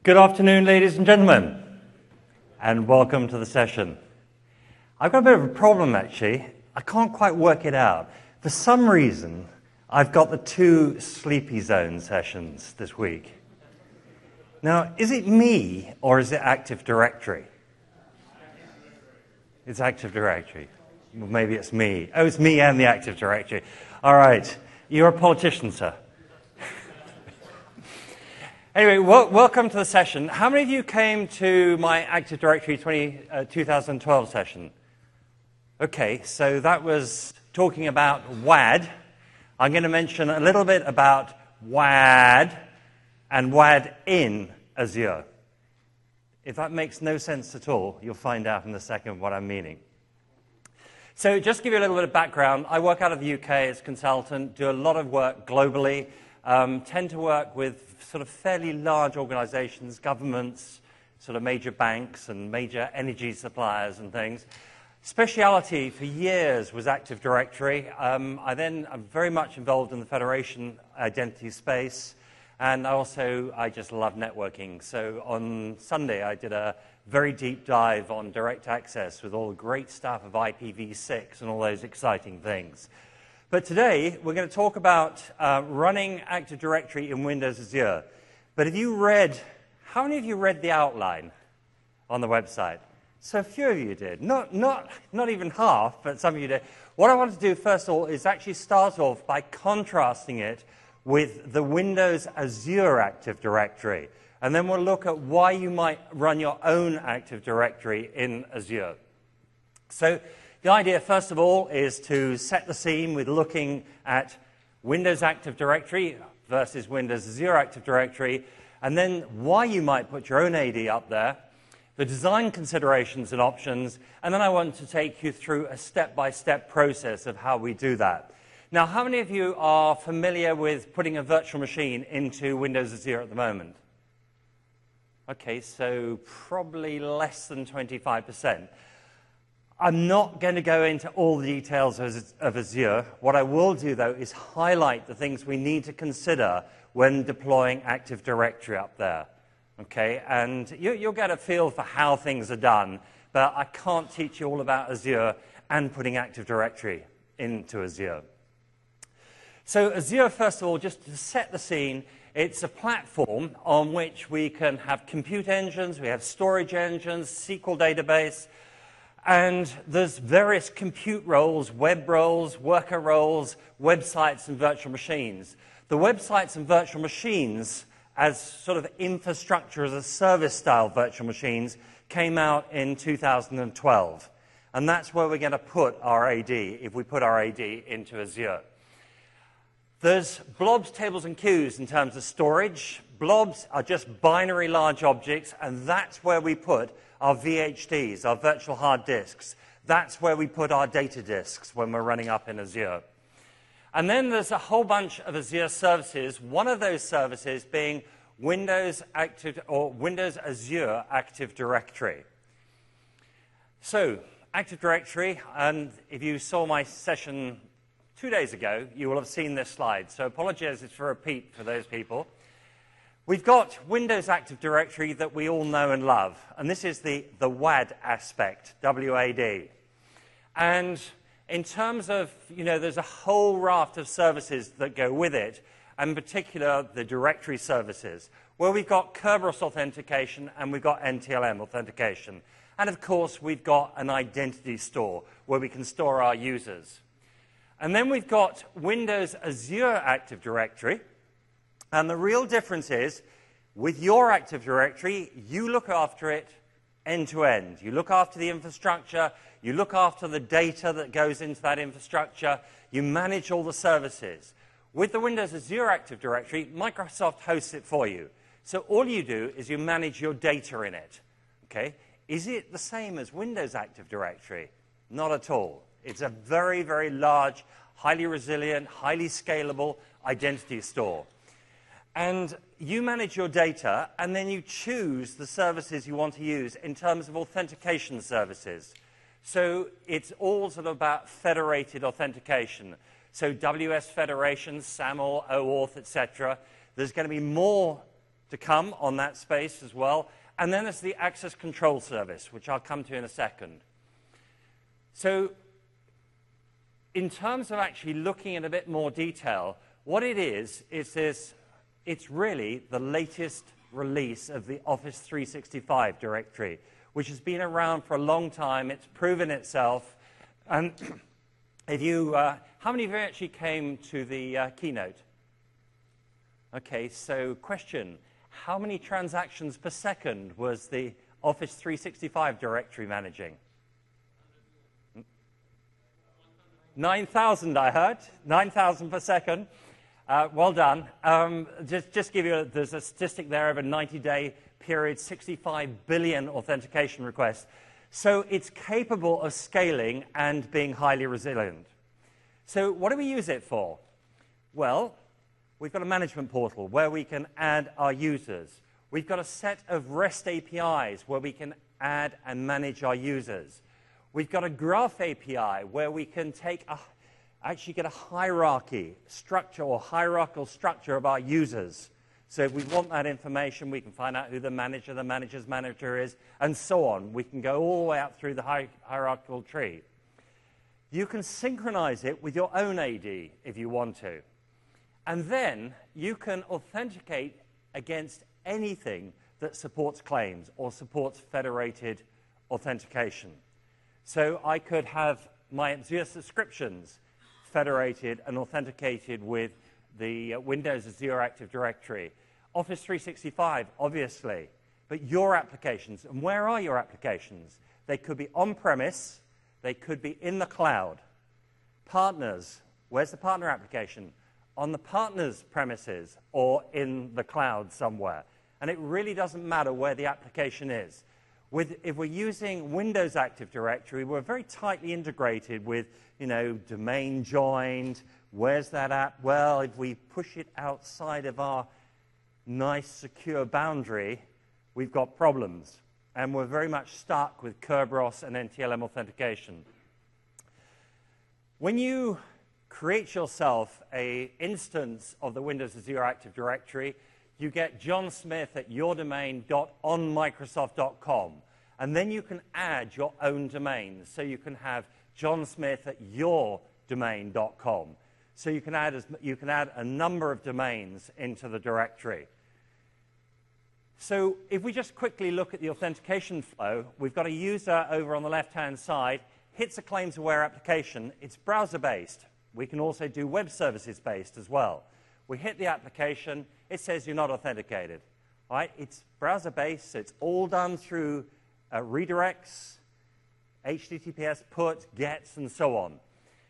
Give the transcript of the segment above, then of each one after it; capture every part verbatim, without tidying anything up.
Good afternoon, ladies and gentlemen, and welcome to the session. I've got a bit of a problem, actually. I can't quite work it out. For some reason, I've got the two Sleepy Zone sessions this week. Now, is it me, or is it Active Directory? It's Active Directory. Well, maybe it's me. Oh, it's me and the Active Directory. All right. You're a politician, sir. Anyway, well, welcome to the session. How many of you came to my Active Directory twenty, uh, twenty twelve session? Okay, so that was talking about W A D. I'm going to mention a little bit about W A D and W A D in Azure. If that makes no sense at all, you'll find out in a second what I'm meaning. So just to give you a little bit of background, I work out of the U K as a consultant, do a lot of work globally, um, tend to work with sort of fairly large organizations, governments, sort of major banks and major energy suppliers and things. Speciality for years was Active Directory. Um, I then am very much involved in the federation identity space, and also I just love networking. So on Sunday I did a very deep dive on direct access with all the great stuff of I P v six and all those exciting things. But today we're going to talk about uh, running Active Directory in Windows Azure. But have you read, how many of you read the outline on the website? So a few of you did. Not, not, not even half, but some of you did. What I want to do first of all is actually start off by contrasting it with the Windows Azure Active Directory. And then we'll look at why you might run your own Active Directory in Azure. So the idea, first of all, is to set the scene with looking at Windows Active Directory versus Windows Azure Active Directory, and then why you might put your own A D up there, the design considerations and options, and then I want to take you through a step-by-step process of how we do that. Now, how many of you are familiar with putting a virtual machine into Windows Azure at the moment? Okay, so probably less than twenty-five percent. I'm not going to go into all the details of Azure. What I will do, though, is highlight the things we need to consider when deploying Active Directory up there. Okay, and you, you'll get a feel for how things are done, but I can't teach you all about Azure and putting Active Directory into Azure. So Azure, first of all, just to set the scene, it's a platform on which we can have compute engines, we have storage engines, S Q L database, and there's various compute roles, web roles, worker roles, websites, and virtual machines. The websites and virtual machines, as sort of infrastructure as a service style virtual machines, came out in two thousand twelve. And that's where we're going to put our A D, if we put our A D into Azure. There's blobs, tables, and queues in terms of storage. Blobs are just binary large objects, and that's where we put our V H Ds, our virtual hard disks. That's where we put our data disks when we're running up in Azure. And then there's a whole bunch of Azure services, one of those services being Windows Active or Windows Azure Active Directory. So, Active Directory, and if you saw my session two days ago, you will have seen this slide. So apologies for a repeat for those people. We've got Windows Active Directory that we all know and love, and this is the, the W A D aspect, W A D. And in terms of, you know, there's a whole raft of services that go with it, and in particular the directory services, where we've got Kerberos authentication and we've got N T L M authentication. And of course, we've got an identity store where we can store our users. And then we've got Windows Azure Active Directory. And the real difference is, with your Active Directory, you look after it end-to-end. You look after the infrastructure, you look after the data that goes into that infrastructure, you manage all the services. With the Windows Azure Active Directory, Microsoft hosts it for you. So all you do is you manage your data in it. Okay? Is it the same as Windows Active Directory? Not at all. It's a very, very large, highly resilient, highly scalable identity store. And you manage your data, and then you choose the services you want to use in terms of authentication services. So it's all sort of about federated authentication. So W S Federation, SAML, OAuth, et cetera. There's going to be more to come on that space as well. And then there's the access control service, which I'll come to in a second. So in terms of actually looking in a bit more detail, what it is, is this, it's really the latest release of the Office three sixty-five directory, which has been around for a long time. It's proven itself. And if you, uh, how many of you actually came to the uh, keynote? Okay, so question, how many transactions per second was the Office three sixty-five directory managing? nine thousand, I heard. nine thousand per second. Uh, well done. Um, just, just give you, a, there's a statistic there over a ninety-day period, sixty-five billion authentication requests. So it's capable of scaling and being highly resilient. So what do we use it for? Well, we've got a management portal where we can add our users. We've got a set of REST A P Is where we can add and manage our users. We've got a graph A P I where we can take a, actually get a hierarchy structure or hierarchical structure of our users. So if we want that information, we can find out who the manager, the manager's manager is, and so on. We can go all the way out through the hi hierarchical tree. You can synchronize it with your own A D if you want to. And then you can authenticate against anything that supports claims or supports federated authentication. So I could have my Azure subscriptions federated and authenticated with the uh, Windows Azure Active Directory. Office three sixty-five, obviously, but your applications. And where are your applications? They could be on-premise. They could be in the cloud. Partners, where's the partner application? On the partner's premises or in the cloud somewhere. And it really doesn't matter where the application is. With, if we're using Windows Active Directory, we're very tightly integrated with, you know, domain joined. Where's that app? Well, if we push it outside of our nice, secure boundary, we've got problems. And we're very much stuck with Kerberos and N T L M authentication. When you create yourself an instance of the Windows Azure Active Directory, you get John Smith at yourdomain dot on microsoft dot com. And then you can add your own domains. So you can have John Smith at your domain dot com. So you can, add as, you can add a number of domains into the directory. So if we just quickly look at the authentication flow, we've got a user over on the left-hand side, hits a claims-aware application. It's browser-based. We can also do web services-based as well. We hit the application. It says you're not authenticated. All right? It's browser-based. So it's all done through uh, redirects, H T T P S, put, gets, and so on.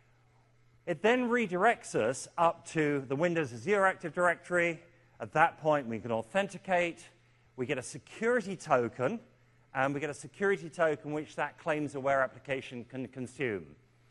It then redirects us up to the Windows Azure Active Directory. At that point, we can authenticate. We get a security token, and we get a security token which that claims-aware application can consume.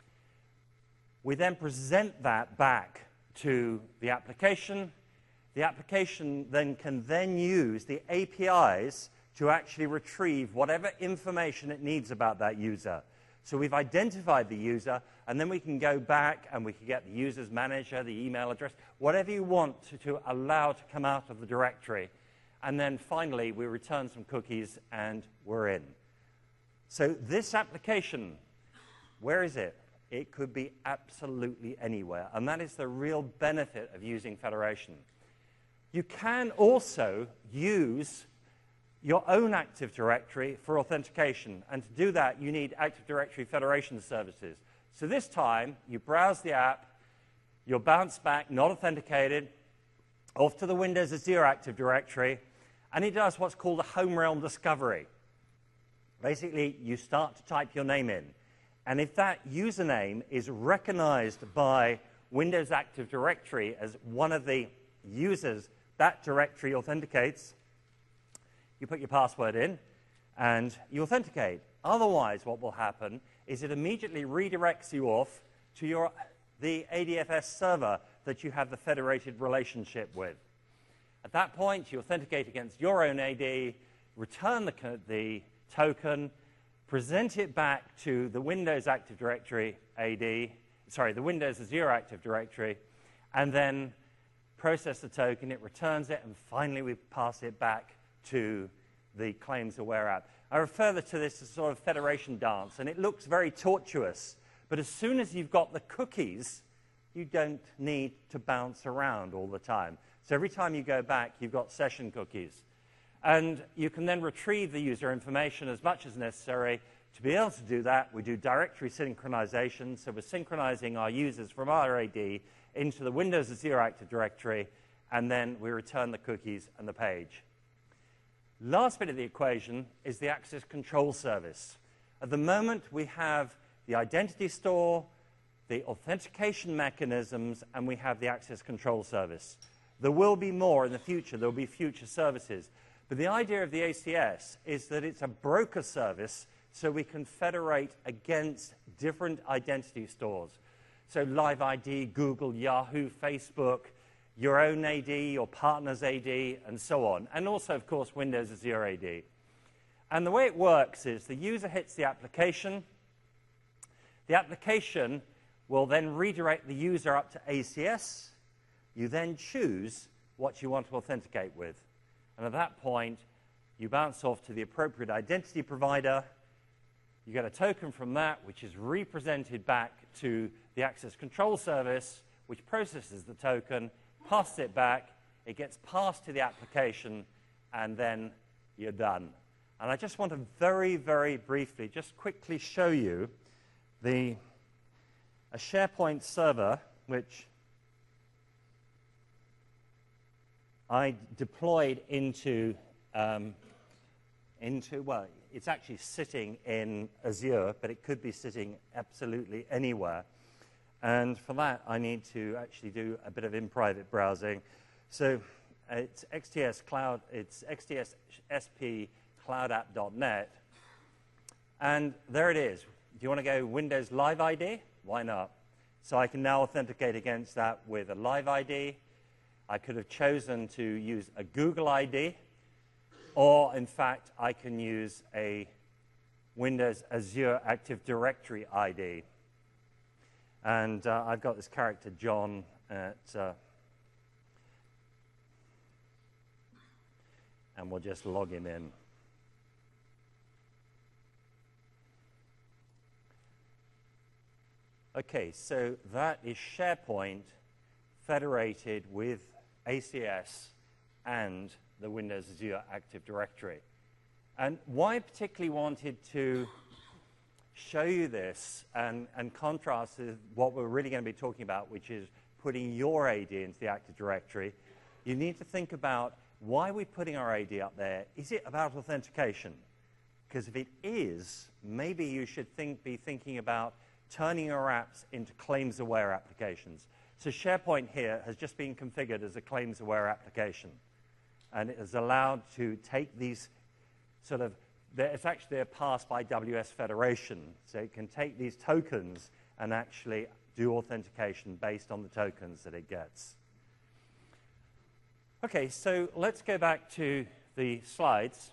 We then present that back to the application. The application then can then use the A P Is to actually retrieve whatever information it needs about that user. So we've identified the user, and then we can go back and we can get the user's manager, the email address, whatever you want to, to allow to come out of the directory. And then finally, we return some cookies, and we're in. So this application, where is it? It could be absolutely anywhere, and that is the real benefit of using federation. You can also use your own Active Directory for authentication, and to do that, you need Active Directory Federation services. So this time, you browse the app, you'll bounce back, not authenticated, off to the Windows Azure Active Directory, and it does what's called a home realm discovery. Basically, you start to type your name in. And if that username is recognized by Windows Active Directory as one of the users that directory authenticates, you put your password in, and you authenticate. Otherwise, what will happen is it immediately redirects you off to your, the A D F S server that you have the federated relationship with. At that point, you authenticate against your own A D, return the, the token, present it back to the Windows Active Directory A D, sorry, the Windows Azure Active Directory, and then process the token, it returns it, and finally we pass it back to the claims-aware app. I refer to this as sort of federation dance, and it looks very tortuous. But as soon as you've got the cookies, you don't need to bounce around all the time. So every time you go back, you've got session cookies. And you can then retrieve the user information as much as necessary. To be able to do that, we do directory synchronization. So we're synchronizing our users from our A D into the Windows Azure Active Directory, and then we return the cookies and the page. Last bit of the equation is the access control service. At the moment, we have the identity store, the authentication mechanisms, and we have the access control service. There will be more in the future. There will be future services. But the idea of the A C S is that it's a broker service, so we can federate against different identity stores. So Live I D, Google, Yahoo, Facebook, your own A D, your partner's A D, and so on. And also, of course, Windows Azure A D. And the way it works is the user hits the application. The application will then redirect the user up to A C S. You then choose what you want to authenticate with. And at that point, you bounce off to the appropriate identity provider. You get a token from that, which is represented back to the access control service, which processes the token, passes it back, it gets passed to the application, and then you're done. And I just want to very, very briefly just quickly show you the, a SharePoint server, which I deployed into, um, into, well, it's actually sitting in Azure, but it could be sitting absolutely anywhere. And for that, I need to actually do a bit of in-private browsing. So it's X T S Cloud, it's X T S S P cloud app dot net. And there it is. Do you want to go Windows Live I D? Why not? So I can now authenticate against that with a Live I D. I could have chosen to use a Google I D, or in fact, I can use a Windows Azure Active Directory I D. And uh, I've got this character, John, at, uh, and we'll just log him in. OK, so that is SharePoint federated with A C S and the Windows Azure Active Directory. And why I particularly wanted to show you this and, and contrast with what we're really going to be talking about, which is putting your A D into the Active Directory, you need to think about why we're putting our A D up there. Is it about authentication? Because if it is, maybe you should think, be thinking about turning your apps into claims-aware applications. So SharePoint here has just been configured as a claims-aware application. And it is allowed to take these sort of, it's actually a pass by W S Federation. So it can take these tokens and actually do authentication based on the tokens that it gets. OK, so let's go back to the slides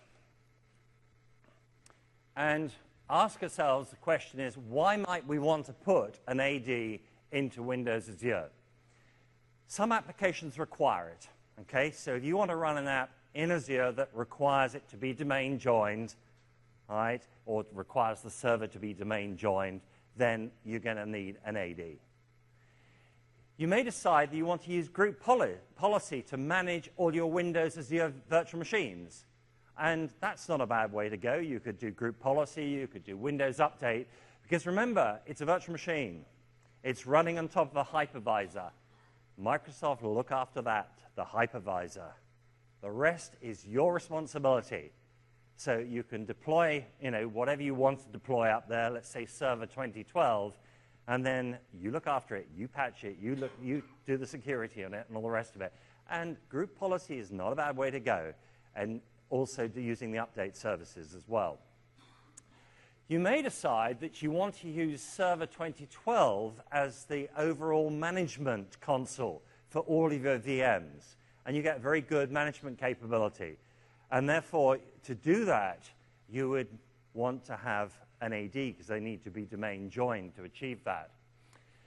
and ask ourselves the question is, why might we want to put an A D into Windows Azure? Some applications require it. Okay, so if you want to run an app in Azure that requires it to be domain joined, right, or requires the server to be domain joined, then you're going to need an A D. You may decide that you want to use group poli policy to manage all your Windows Azure virtual machines. And that's not a bad way to go. You could do group policy, you could do Windows Update, because remember, it's a virtual machine. It's running on top of a hypervisor. Microsoft will look after that, the hypervisor. The rest is your responsibility. So you can deploy, you know, whatever you want to deploy up there, let's say Server twenty twelve, and then you look after it, you patch it, you, look, you do the security on it, and all the rest of it. And group policy is not a bad way to go, and also do using the update services as well. You may decide that you want to use Server twenty twelve as the overall management console for all of your V Ms, and you get very good management capability. And therefore, to do that, you would want to have an A D, because they need to be domain joined to achieve that.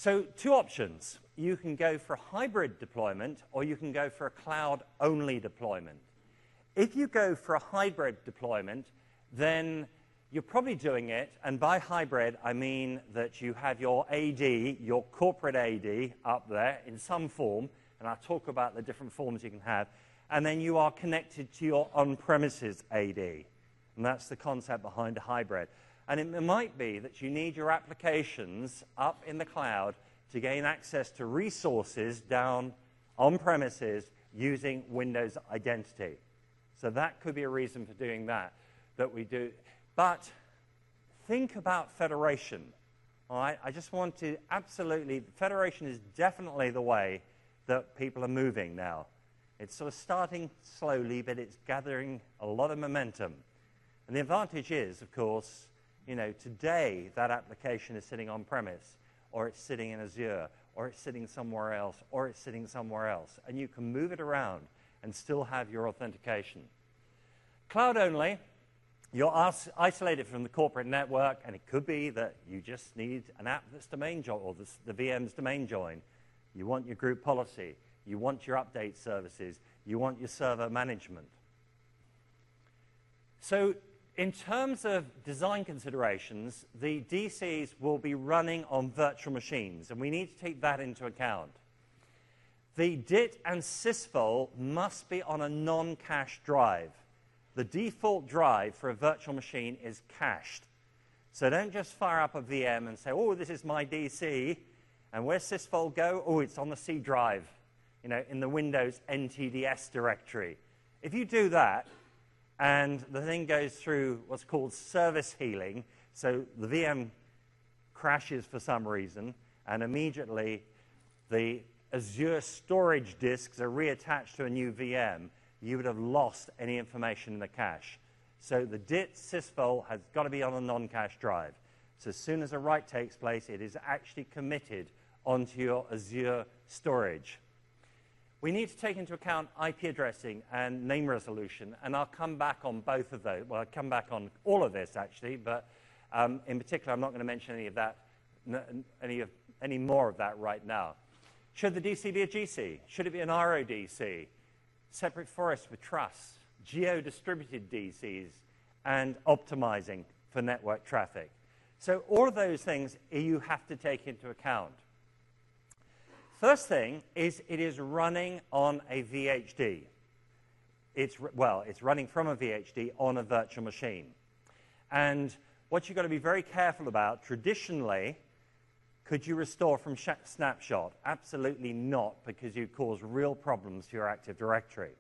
So two options. You can go for a hybrid deployment, or you can go for a cloud-only deployment. If you go for a hybrid deployment, then you're probably doing it, and by hybrid, I mean that you have your A D, your corporate A D up there in some form, and I'll talk about the different forms you can have, and then you are connected to your on-premises A D. And that's the concept behind a hybrid. And it might be that you need your applications up in the cloud to gain access to resources down on-premises using Windows Identity. So that could be a reason for doing that, that we do. But think about federation. All right? I just want to absolutely, federation is definitely the way that people are moving now. It's sort of starting slowly, but it's gathering a lot of momentum. And the advantage is, of course, you know, today that application is sitting on-premise, or it's sitting in Azure, or it's sitting somewhere else, or it's sitting somewhere else. And you can move it around and still have your authentication. Cloud only, you're isolated from the corporate network, and it could be that you just need an app that's domain join, or the, the V M's domain join. You want your group policy. You want your update services. You want your server management. So in terms of design considerations, the D Cs will be running on virtual machines, and we need to take that into account. The D I T and sysvol must be on a non-cached drive. The default drive for a virtual machine is cached. So don't just fire up a V M and say, oh, this is my D C, and where's sysvol go? Oh, it's on the C drive, you know, in the Windows N T D S directory. If you do that, and the thing goes through what's called service healing, so the V M crashes for some reason, and immediately the Azure storage disks are reattached to a new V M, you would have lost any information in the cache. So the D I T sysvol has got to be on a non-cache drive. So as soon as a write takes place, it is actually committed onto your Azure storage. We need to take into account I P addressing and name resolution, and I'll come back on both of those. Well, I'll come back on all of this, actually, but um, in particular, I'm not going to mention any of that, any, of, any more of that right now. Should the D C be a G C? Should it be an R O D C? Separate forest with truss, geo-distributed D Cs, and optimizing for network traffic. So all of those things you have to take into account. First thing is it is running on a V H D. It's, well, it's running from a V H D on a virtual machine. And what you've got to be very careful about, traditionally, could you restore from snapshot? Absolutely not, because you cause real problems to your Active Directory.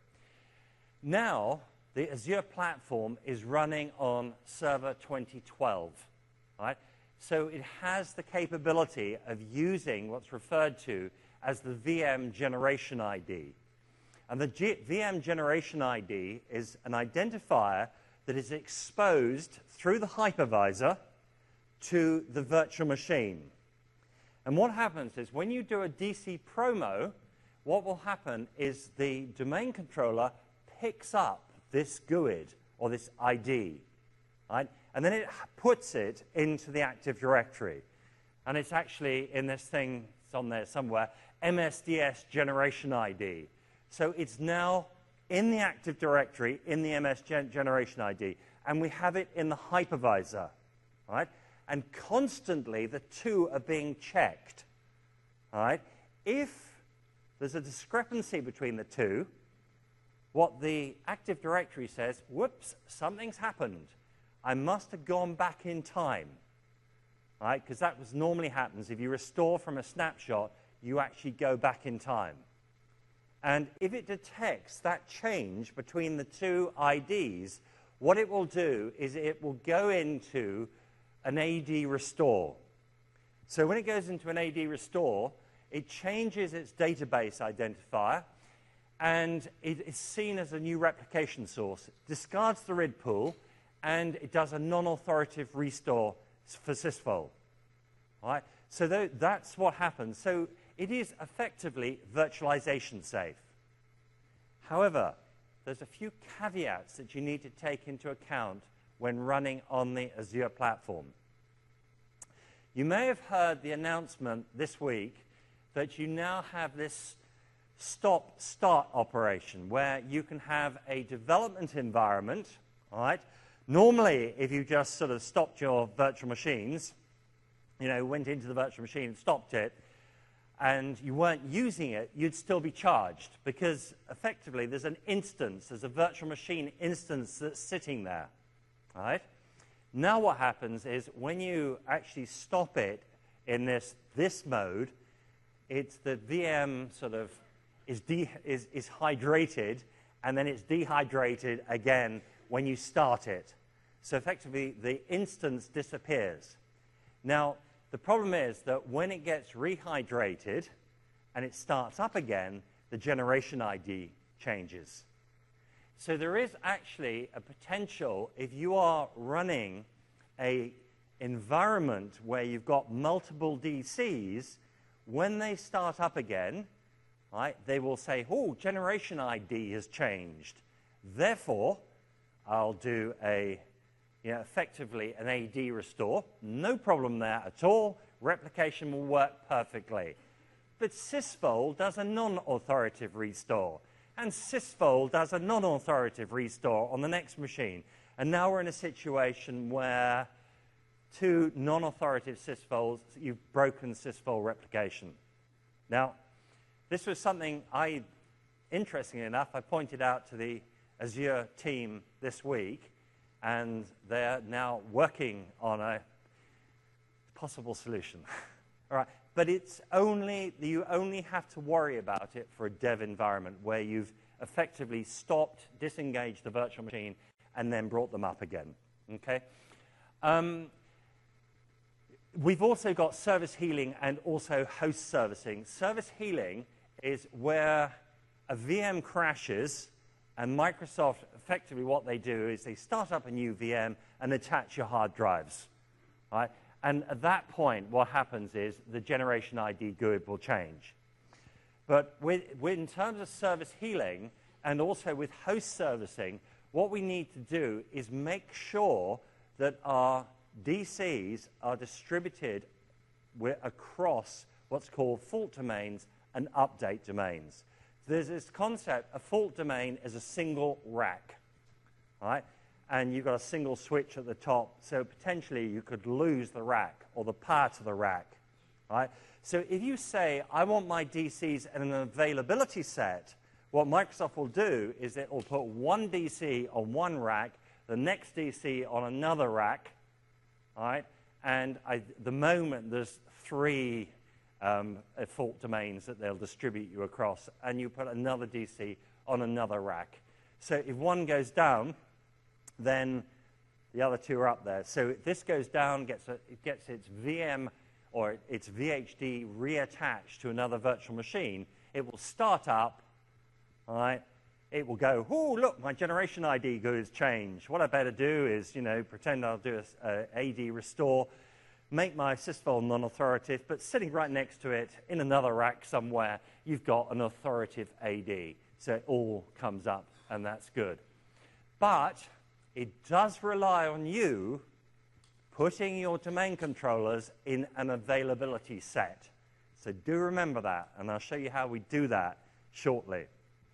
Now, the Azure platform is running on Server twenty twelve. Right? So it has the capability of using what's referred to as the V M generation I D. And the G V M generation I D is an identifier that is exposed through the hypervisor to the virtual machine. And what happens is when you do a D C promo, what will happen is the domain controller picks up this G U I D, or this I D, right? And then it puts it into the Active Directory. And it's actually in this thing, it's on there somewhere, M S D S generation I D. So it's now in the Active Directory, in the M S gen generation I D, and we have it in the hypervisor, right? And constantly the two are being checked, all right? If there's a discrepancy between the two, what the Active Directory says, whoops, something's happened. I must have gone back in time, right? Because that was normally happens. If you restore from a snapshot, you actually go back in time. And if it detects that change between the two I Ds, what it will do is it will go into an A D restore. So when it goes into an A D restore, it changes its database identifier, and it is seen as a new replication source. It discards the R I D pool, and it does a non-authoritative restore for sysvol. All right? So th that's what happens. So it is effectively virtualization safe. However, there's a few caveats that you need to take into account when running on the Azure platform. You may have heard the announcement this week that you now have this stop-start operation where you can have a development environment, all right? Normally, if you just sort of stopped your virtual machines, you know, went into the virtual machine and stopped it, and you weren't using it, you'd still be charged because effectively there's an instance, there's a virtual machine instance that's sitting there, all right? Now what happens is when you actually stop it in this, this mode, it's the V M sort of is, de is, is hydrated, and then it's dehydrated again when you start it. So effectively, the instance disappears. Now, the problem is that when it gets rehydrated and it starts up again, the generation I D changes. So there is actually a potential, if you are running an environment where you've got multiple D Cs, when they start up again, right, they will say, oh, generation I D has changed. Therefore, I'll do a, you know, effectively an A D restore. No problem there at all. Replication will work perfectly. But sysvol does a non-authoritative restore. And sysvol does a non-authoritative restore on the next machine. And now we're in a situation where two non-authoritative sysvols, you've broken sysvol replication. Now, this was something I, interestingly enough, I pointed out to the Azure team this week, and they're now working on a possible solution. All right, but it's only, you only have to worry about it for a dev environment where you've effectively stopped, disengaged the virtual machine, and then brought them up again, okay? Um, we've also got service healing and also host servicing. Service healing is where a V M crashes, and Microsoft, effectively what they do is they start up a new V M and attach your hard drives, right? And at that point, what happens is the generation I D G U I D will change. But with, with, in terms of service healing and also with host servicing, what we need to do is make sure that our D Cs are distributed across what's called fault domains and update domains. There's this concept, a fault domain is a single rack, right? And you've got a single switch at the top, so potentially you could lose the rack or the part of the rack, right? So if you say, I want my D Cs in an availability set, what Microsoft will do is it will put one D C on one rack, the next D C on another rack, all right? And I, the moment there's three um, fault domains that they'll distribute you across, and you put another D C on another rack. So if one goes down, then the other two are up there. So this goes down, gets a, it gets its V M or its V H D reattached to another virtual machine. It will start up, all right? It will go, oh, look, my generation I D G U I D has changed. What I better do is, you know, pretend I'll do a, a A D restore, make my sysvol non-authoritative, but sitting right next to it in another rack somewhere, you've got an authoritative A D. So it all comes up, and that's good. But it does rely on you putting your domain controllers in an availability set. So do remember that, and I'll show you how we do that shortly.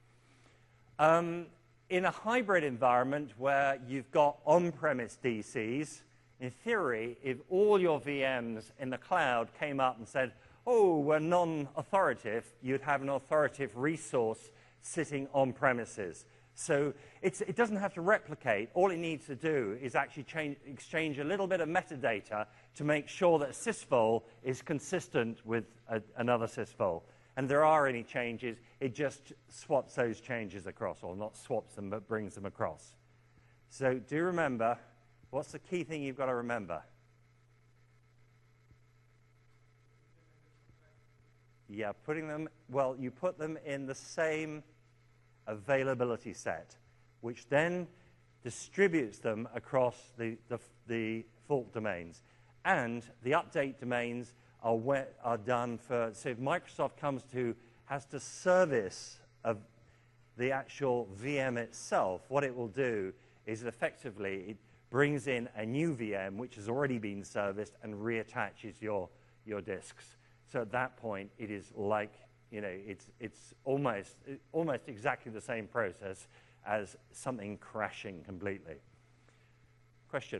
Um, in a hybrid environment where you've got on-premise D Cs, in theory, if all your V Ms in the cloud came up and said, oh, we're non-authoritative, you'd have an authoritative resource sitting on premises. So it's, it doesn't have to replicate. All it needs to do is actually change, exchange a little bit of metadata to make sure that sysvol is consistent with a, another sysvol. And if there are any changes, it just swaps those changes across, or not swaps them, but brings them across. So do remember, what's the key thing you've got to remember? Yeah, putting them, well, you put them in the same availability set, which then distributes them across the, the, the fault domains. And the update domains are, where, are done for, so if Microsoft comes to, has to service of the actual V M itself, what it will do is effectively, it, brings in a new V M which has already been serviced and reattaches your, your disks. So at that point, it is like, you know, it's, it's almost, almost exactly the same process as something crashing completely. Question?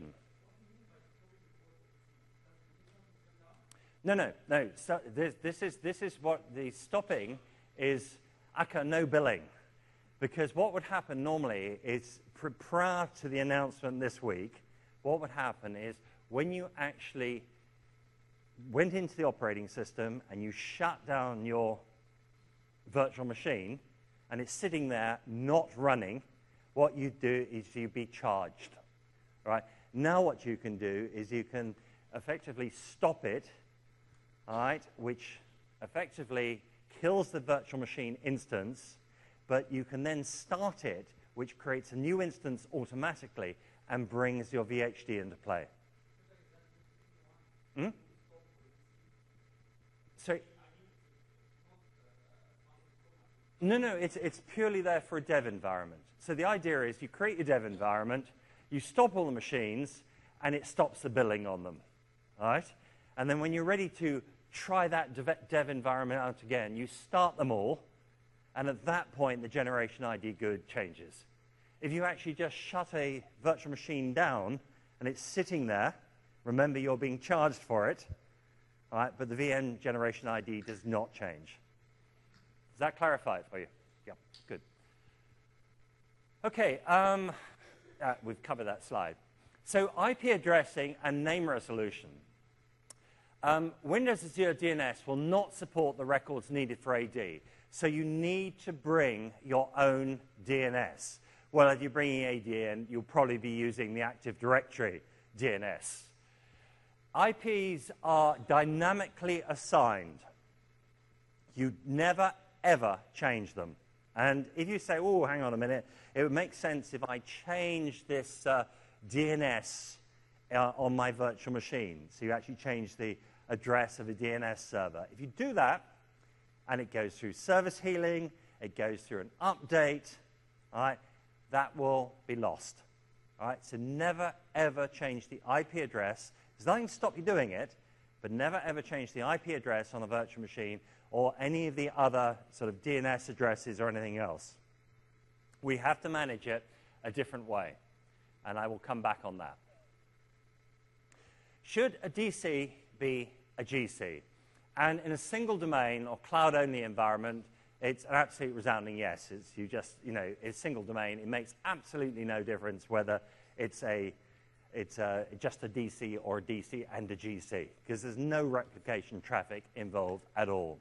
No, no, no. So this, this, is, this is what the stopping is, aka no billing. Because what would happen normally is, pr prior to the announcement this week, what would happen is when you actually went into the operating system and you shut down your virtual machine and it's sitting there not running, what you do is you be charged. Right? Now what you can do is you can effectively stop it, all right, which effectively kills the virtual machine instance, but you can then start it, which creates a new instance automatically and brings your V H D into play. Hmm? So, no, no, it's, it's purely there for a dev environment. So the idea is you create your dev environment, you stop all the machines, and it stops the billing on them, all right? And then when you're ready to try that dev, dev environment out again, you start them all, and at that point, the generation I D good changes. If you actually just shut a virtual machine down, and it's sitting there, remember you're being charged for it, all right, but the V M generation I D does not change. Does that clarify it for you? Yeah, good. Okay, um, uh, we've covered that slide. So I P addressing and name resolution. Um, Windows Azure D N S will not support the records needed for A D, so you need to bring your own D N S. Well, if you're bringing A D in, you'll probably be using the Active Directory D N S. I Ps are dynamically assigned. You never, ever change them. And if you say, oh, hang on a minute, it would make sense if I change this uh, D N S uh, on my virtual machine. So you actually change the address of a D N S server. If you do that, and it goes through service healing, it goes through an update, all right, that will be lost. All right, so never, ever change the I P address. There's nothing to stop you doing it, but never, ever change the I P address on a virtual machine or any of the other sort of D N S addresses or anything else. We have to manage it a different way, and I will come back on that. Should a D C be a G C? And in a single domain or cloud-only environment, it's an absolute resounding yes. It's you just, you know, it's single domain. It makes absolutely no difference whether it's a it's a, just a D C or a D C and a G C, because there's no replication traffic involved at all.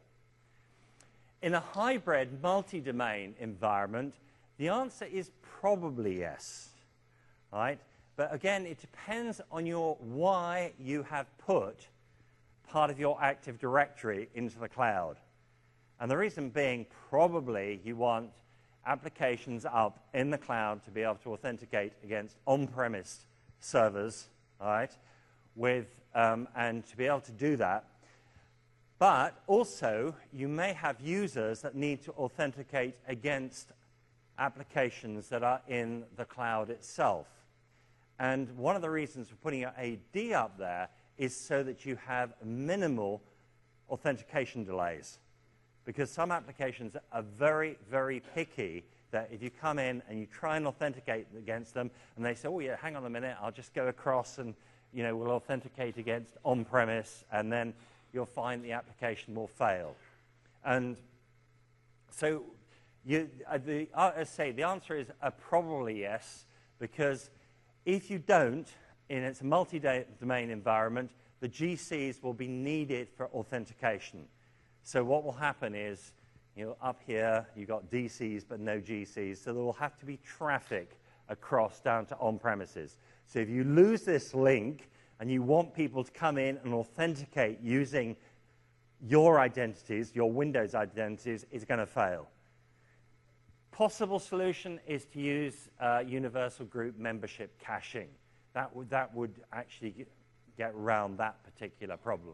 In a hybrid multi-domain environment, the answer is probably yes, right? But again, it depends on your why you have put part of your Active Directory into the cloud. And the reason being, probably you want applications up in the cloud to be able to authenticate against on-premise servers, all right, with, um, and to be able to do that. But also, you may have users that need to authenticate against applications that are in the cloud itself. And one of the reasons for putting your A D up there is so that you have minimal authentication delays. Because some applications are very, very picky that if you come in and you try and authenticate against them, and they say, oh, yeah, hang on a minute, I'll just go across and, you know, we'll authenticate against on-premise, and then you'll find the application will fail. And so, you, uh, the, uh, as I say, the answer is uh, probably yes, because if you don't, and it's a multi-domain environment, the G Cs will be needed for authentication. So what will happen is, you know, up here, you've got D Cs but no G Cs, so there will have to be traffic across down to on-premises. So if you lose this link and you want people to come in and authenticate using your identities, your Windows identities, it's going to fail. Possible solution is to use uh, universal group membership caching. That would, that would actually get, get around that particular problem.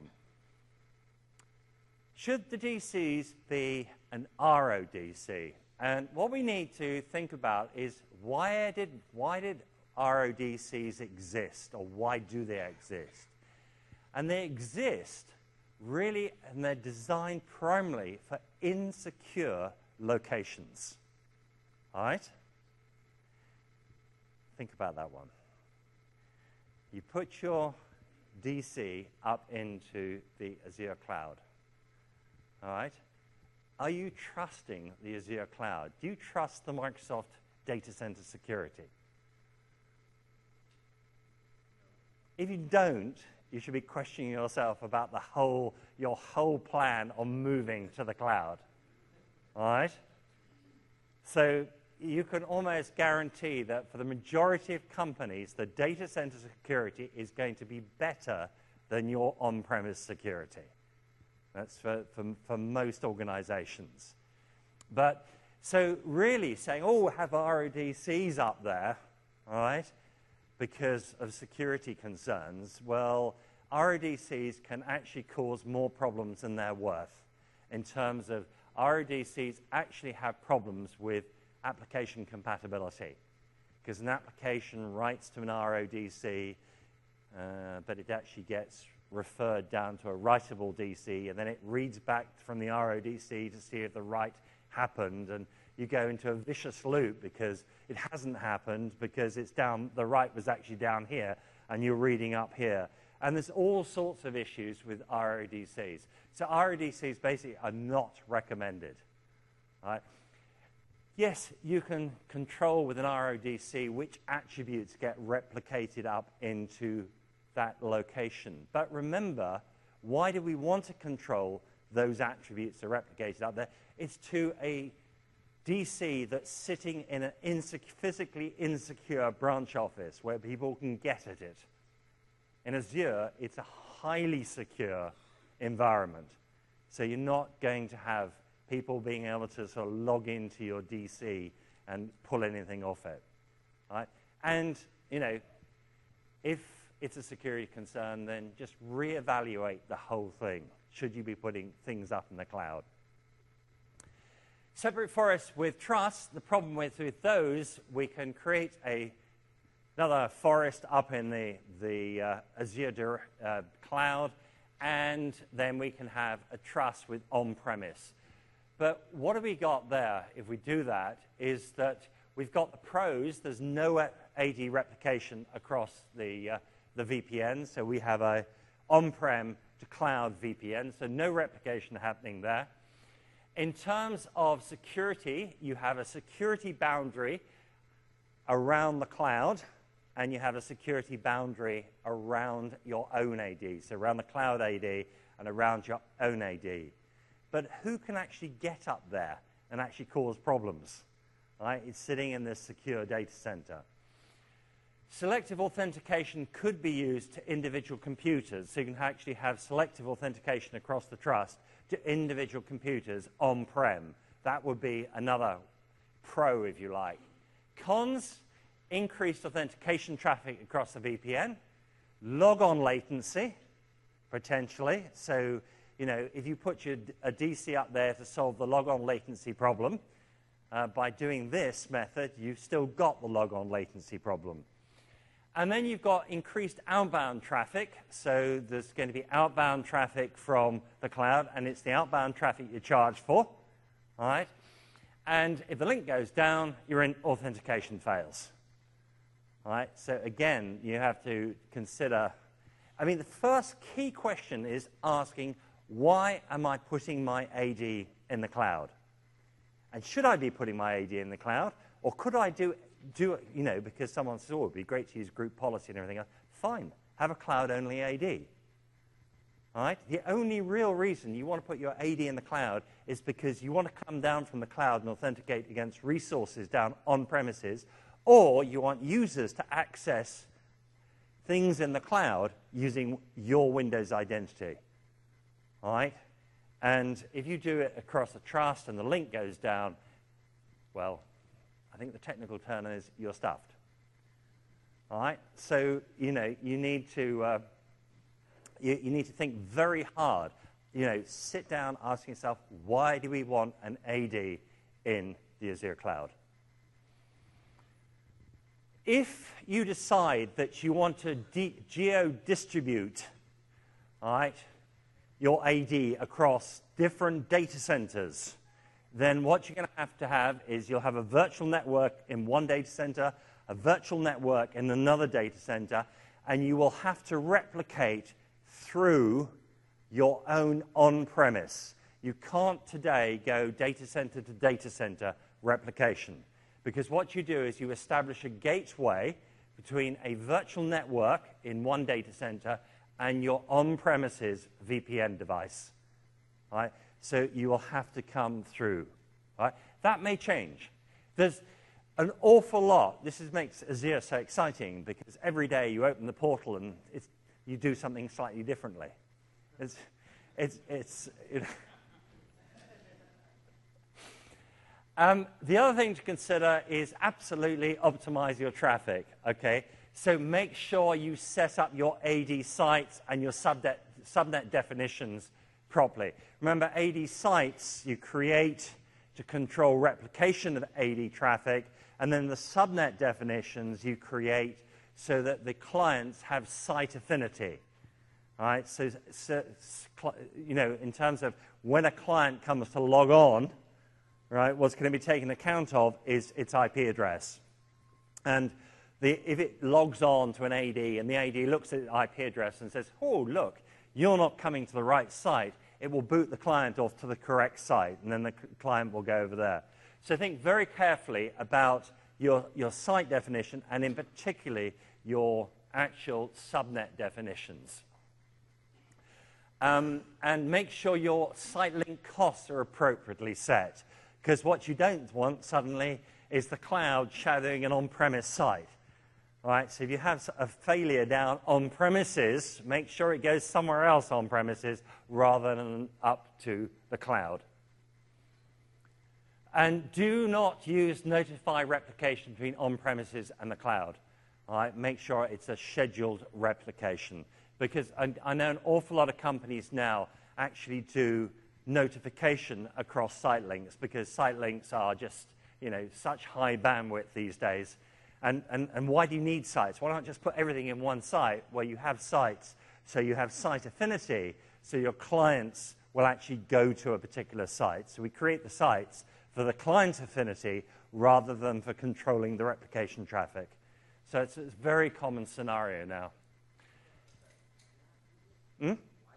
Should the D Cs be an R O D C? And what we need to think about is why did, why did R O D Cs exist, or why do they exist? And they exist really, and they're designed primarily for insecure locations. All right? Think about that one. You put your D C up into the Azure cloud. All right? Are you trusting the Azure cloud? Do you trust the Microsoft data center security? If you don't, you should be questioning yourself about the whole, your whole plan on moving to the cloud. All right? So you can almost guarantee that for the majority of companies, the data center security is going to be better than your on-premise security. That's for, for, for most organizations. But so really saying, oh, have R O D Cs up there, all right, because of security concerns, well, R O D Cs can actually cause more problems than they're worth in terms of R O D Cs actually have problems with application compatibility, because an application writes to an R O D C, uh, but it actually gets referred down to a writable D C, and then it reads back from the R O D C to see if the write happened, and you go into a vicious loop because it hasn't happened, because it's down, the write was actually down here, and you're reading up here. And there's all sorts of issues with R O D Cs. So R O D Cs basically are not recommended. Right? Yes, you can control with an R O D C which attributes get replicated up into that location. But remember, why do we want to control those attributes that are replicated up there? It's to a D C that's sitting in an insec- physically insecure branch office where people can get at it. In Azure, it's a highly secure environment. So you're not going to have people being able to sort of log into your D C and pull anything off it. Right? And, you know, if it's a security concern, then just reevaluate the whole thing, should you be putting things up in the cloud. Separate forests with trust, the problem with, with those, we can create a, another forest up in the, the uh, Azure uh, cloud, and then we can have a trust with on-premise. But what have we got there if we do that is that we've got the pros. There's no A D replication across the, uh, the V P N, so we have a on-prem to cloud V P N, so no replication happening there. In terms of security, you have a security boundary around the cloud, and you have a security boundary around your own A D, so around the cloud A D and around your own A D. But who can actually get up there and actually cause problems? Right? It's sitting in this secure data center. Selective authentication could be used to individual computers, so you can actually have selective authentication across the trust to individual computers on-prem. That would be another pro, if you like. Cons, increased authentication traffic across the V P N, log-on latency, potentially. So, you know, if you put your, a D C up there to solve the log-on latency problem, uh, by doing this method, you've still got the log-on latency problem. And then you've got increased outbound traffic. So there's going to be outbound traffic from the cloud, and it's the outbound traffic you charge for. All right? And if the link goes down, your authentication fails. All right? So again, you have to consider, I mean, the first key question is asking, why am I putting my A D in the cloud? And should I be putting my A D in the cloud? Or could I do do it, you know, because someone says, oh, it would be great to use group policy and everything else. Fine, have a cloud-only A D. All right? The only real reason you want to put your A D in the cloud is because you want to come down from the cloud and authenticate against resources down on-premises, or you want users to access things in the cloud using your Windows identity. All right? And if you do it across a trust and the link goes down, well, I think the technical term is you're stuffed. All right? So, you know, you need to, uh, you, you need to think very hard. You know, sit down, ask yourself, why do we want an A D in the Azure cloud? If you decide that you want to geo-distribute, all right, your A D across different data centers, then what you're going to have to have is you'll have a virtual network in one data center, a virtual network in another data center, and you will have to replicate through your own on-premise. You can't today go data center to data center replication, because what you do is you establish a gateway between a virtual network in one data center and your on-premises V P N device. Right? So you will have to come through. Right? That may change. There's an awful lot. This is, makes Azure so exciting, because every day you open the portal and it's, you do something slightly differently. It's, it's, it's, you know. um, the other thing to consider is absolutely optimize your traffic. Okay? So make sure you set up your A D sites and your subnet, subnet definitions properly. Remember, A D sites you create to control replication of A D traffic, and then the subnet definitions you create so that the clients have site affinity. All right? So, so you know, in terms of when a client comes to log on, right, what's going to be taken account of is its I P address. And the, if it logs on to an A D and the A D looks at the I P address and says, oh, look, you're not coming to the right site, it will boot the client off to the correct site, and then the client will go over there. So think very carefully about your, your site definition, and in particular, your actual subnet definitions. Um, and make sure your site link costs are appropriately set, because what you don't want suddenly is the cloud shadowing an on-premise site. Right, so if you have a failure down on premises, make sure it goes somewhere else on premises rather than up to the cloud. And do not use notify replication between on-premises and the cloud. All right, make sure it's a scheduled replication, because I, I know an awful lot of companies now actually do notification across site links, because site links are just, you know, such high bandwidth these days. And, and, and why do you need sites? Why not just put everything in one site where you have sites, so you have site affinity, so your clients will actually go to a particular site. So we create the sites for the client affinity rather than for controlling the replication traffic. So it's, it's a very common scenario now. Hmm?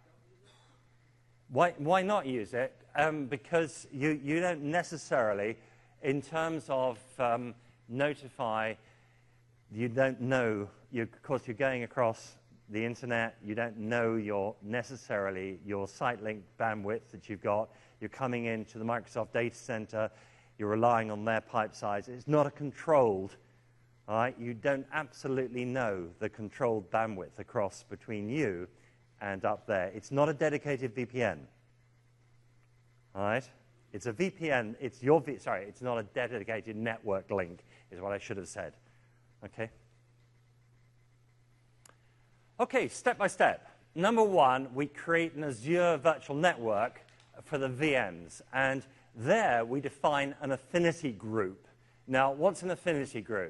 Why, why not use it? Um, because you, you don't necessarily, in terms of um, notify, you don't know, you, of course, you're going across the internet, you don't know your necessarily your site link bandwidth that you've got. You're coming into the Microsoft data center, you're relying on their pipe size. It's not a controlled, all right? You don't absolutely know the controlled bandwidth across between you and up there. It's not a dedicated V P N, all right? It's a V P N, it's your, v sorry, it's not a dedicated network link, is what I should have said. Okay. Okay, step by step. Number one, we create an Azure virtual network for the V Ms. And there we define an affinity group. Now, what's an affinity group?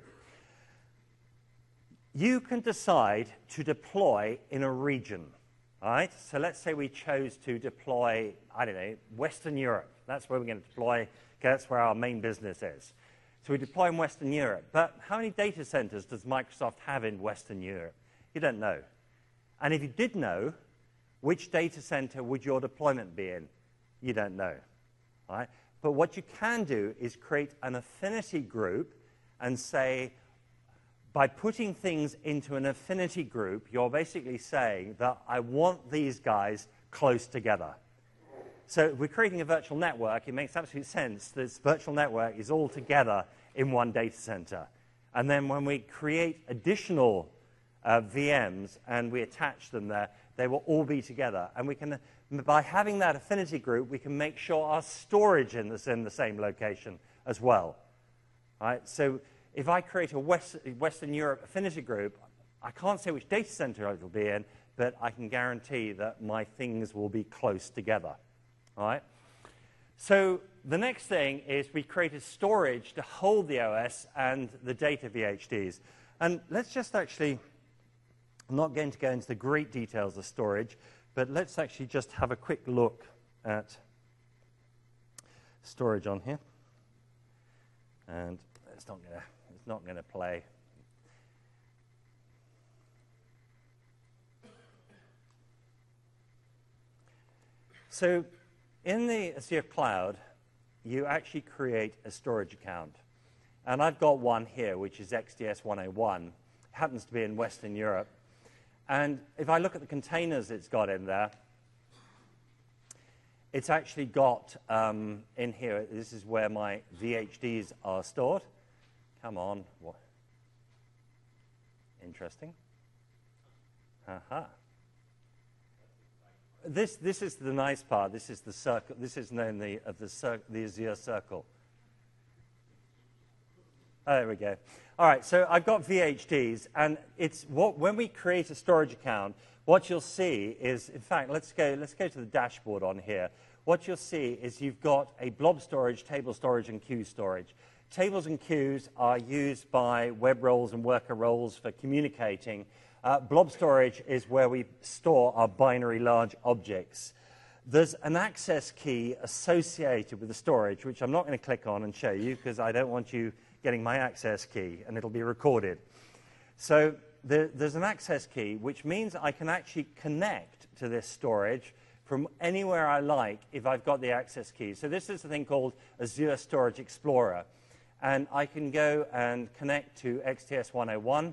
You can decide to deploy in a region. All right? So let's say we chose to deploy, I don't know, Western Europe. That's where we're going to deploy. Okay, that's where our main business is. So we deploy in Western Europe. But how many data centers does Microsoft have in Western Europe? You don't know. And if you did know, which data center would your deployment be in? You don't know. All right? But what you can do is create an affinity group and say, by putting things into an affinity group, you're basically saying that I want these guys close together. So if we're creating a virtual network, it makes absolute sense that this virtual network is all together in one data center. And then when we create additional uh, V Ms and we attach them there, they will all be together. And we can, by having that affinity group, we can make sure our storage is in the same location as well. All right? So if I create a West, Western Europe affinity group, I can't say which data center it will be in, but I can guarantee that my things will be close together. All right? So the next thing is we created storage to hold the O S and the data V H Ds. And let's just actually, I'm not going to go into the great details of storage, but let's actually just have a quick look at storage on here. And it's not going to, it's not going to play. So in the Azure Cloud, you actually create a storage account. And I've got one here, which is X D S one oh one. It happens to be in Western Europe. And if I look at the containers it's got in there, it's actually got um, in here, this is where my V H Ds are stored. Come on. What? Interesting. Uh-huh. This, this is the nice part. This is the circle. This is known the, of the, cir the Azure Circle. Oh, there we go. All right, so I've got V H Ds, and it's what, when we create a storage account, what you'll see is, in fact, let's go, let's go to the dashboard on here. What you'll see is you've got a blob storage, table storage, and queue storage. Tables and queues are used by web roles and worker roles for communicating. Uh, blob storage is where we store our binary large objects. There's an access key associated with the storage, which I'm not going to click on and show you because I don't want you getting my access key, and it'll be recorded. So the, there's an access key, which means I can actually connect to this storage from anywhere I like if I've got the access key. So this is a thing called Azure Storage Explorer. And I can go and connect to X D S one oh one.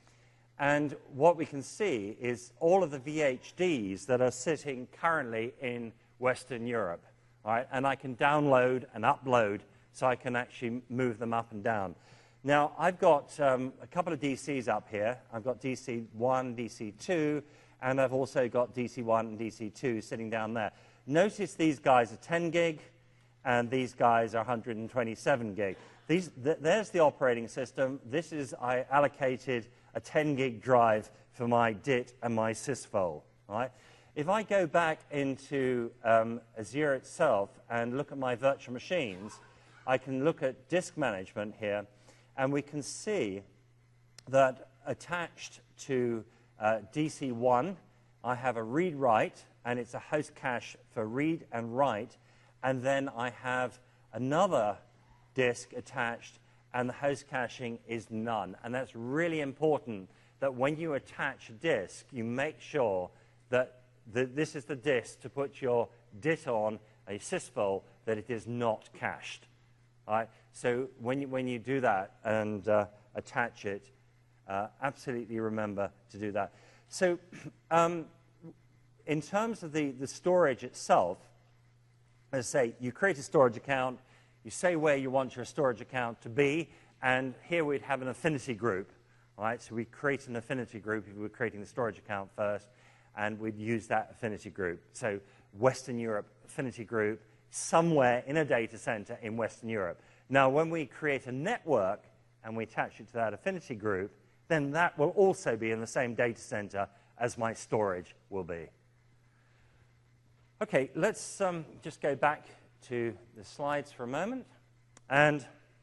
And what we can see is all of the V H Ds that are sitting currently in Western Europe. Right? And I can download and upload so I can actually move them up and down. Now, I've got um, a couple of D Cs up here. I've got D C one, D C two, and I've also got D C one and D C two sitting down there. Notice these guys are ten gig, and these guys are one hundred twenty-seven gig. These, th there's the operating system. This is, I allocated a ten gig drive for my D I T and my sysvol. Right? If I go back into um, Azure itself and look at my virtual machines, I can look at disk management here, and we can see that attached to uh, D C one, I have a read-write, and it's a host cache for read and write, and then I have another disk attached, and the host caching is none. And that's really important that when you attach a disk, you make sure that the, this is the disk to put your D I T on, a sysvol, that it is not cached. All right? So when you, when you do that and uh, attach it, uh, absolutely remember to do that. So um, in terms of the, the storage itself, as I say, you create a storage account, you say where you want your storage account to be, and here we'd have an affinity group. All right? So we create an affinity group if we were creating the storage account first, and we'd use that affinity group. So Western Europe affinity group, somewhere in a data center in Western Europe. Now, when we create a network and we attach it to that affinity group, then that will also be in the same data center as my storage will be. Okay, let's um, just go back to the slides for a moment. And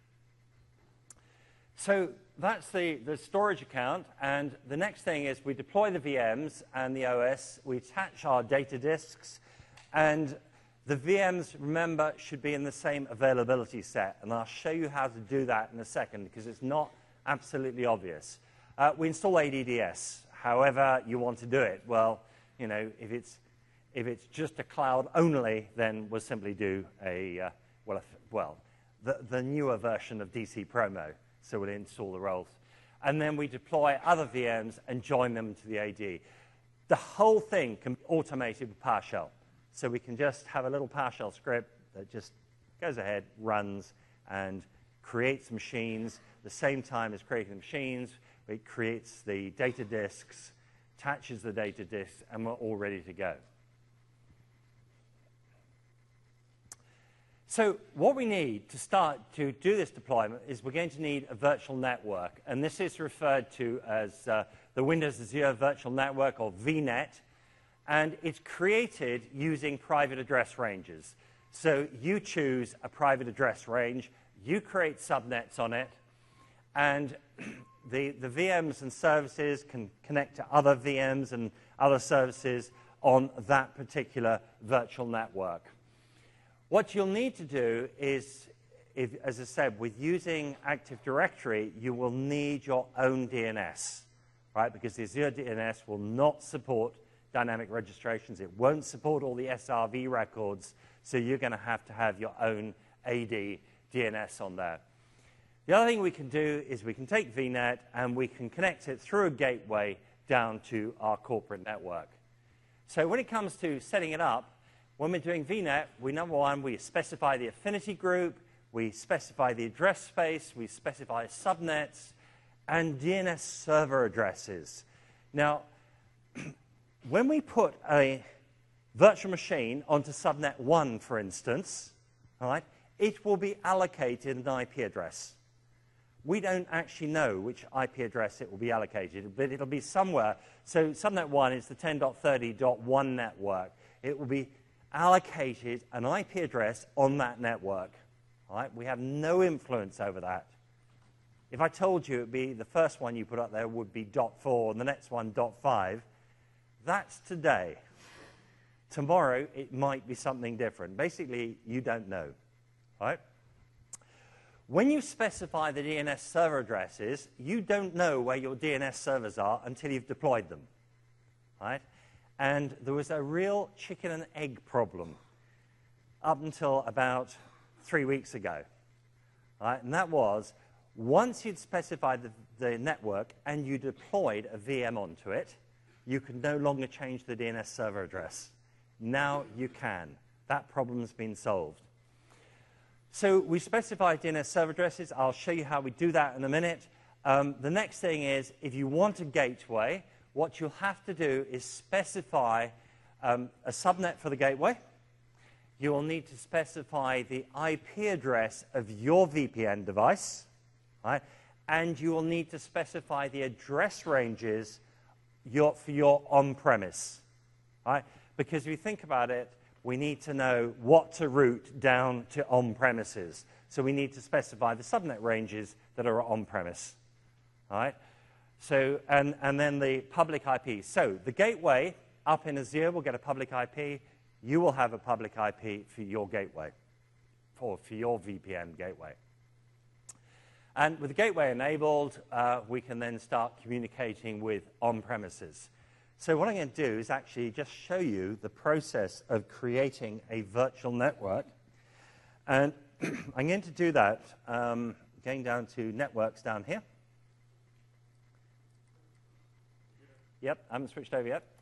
so that's the, the storage account. And the next thing is we deploy the V Ms and the O S. We attach our data disks. And the V Ms, remember, should be in the same availability set. And I'll show you how to do that in a second because it's not absolutely obvious. Uh, we install A D D S, however you want to do it. Well, you know, if it's, if it's just a cloud only, then we'll simply do a, uh, well, a, well the, the newer version of D C Promo. So we'll install the roles. And then we deploy other V Ms and join them to the A D. The whole thing can be automated with PowerShell. So we can just have a little PowerShell script that just goes ahead, runs, and creates machines. At the same time as creating the machines, it creates the data disks, attaches the data disks, and we're all ready to go. So what we need to start to do this deployment is we're going to need a virtual network. And this is referred to as uh, the Windows Azure Virtual Network, or V net. And it's created using private address ranges. So you choose a private address range, you create subnets on it, and the, the V Ms and services can connect to other V Ms and other services on that particular virtual network. What you'll need to do is, if, as I said, with using Active Directory, you will need your own D N S, right? Because the Azure D N S will not support dynamic registrations. It won't support all the S R V records, so you're going to have to have your own A D D N S on there. The other thing we can do is we can take V net and we can connect it through a gateway down to our corporate network. So when it comes to setting it up, when we're doing V net, we, number one, we specify the affinity group, we specify the address space, we specify subnets, and D N S server addresses. Now, when we put a virtual machine onto subnet one, for instance, all right, it will be allocated an I P address. We don't actually know which I P address it will be allocated, but it'll be somewhere. So subnet one is the ten dot thirty dot one network. It will be allocated an I P address on that network. All right? We have no influence over that. If I told you it would be the first one you put up there would be dot four and the next one dot five, that's today. Tomorrow it might be something different. Basically, you don't know. All right? When you specify the D N S server addresses, you don't know where your D N S servers are until you've deployed them, right? And there was a real chicken and egg problem up until about three weeks ago, right? And that was, once you'd specified the, the network and you deployed a V M onto it, you could no longer change the D N S server address. Now you can. That problem's been solved. So we specify D N S server addresses. I'll show you how we do that in a minute. Um, the next thing is, if you want a gateway, what you'll have to do is specify um, a subnet for the gateway. You will need to specify the I P address of your V P N device, right? And you will need to specify the address ranges your, for your on-premise, right? Because if you think about it, we need to know what to route down to on-premises. So we need to specify the subnet ranges that are on-premise. All right? So, and, and then the public I P. So the gateway up in Azure will get a public I P. You will have a public I P for your gateway, or for your V P N gateway. And with the gateway enabled, uh, we can then start communicating with on-premises. So what I'm going to do is actually just show you the process of creating a virtual network. And I'm going to do that um, going down to networks down here. Yep, I haven't switched over yet.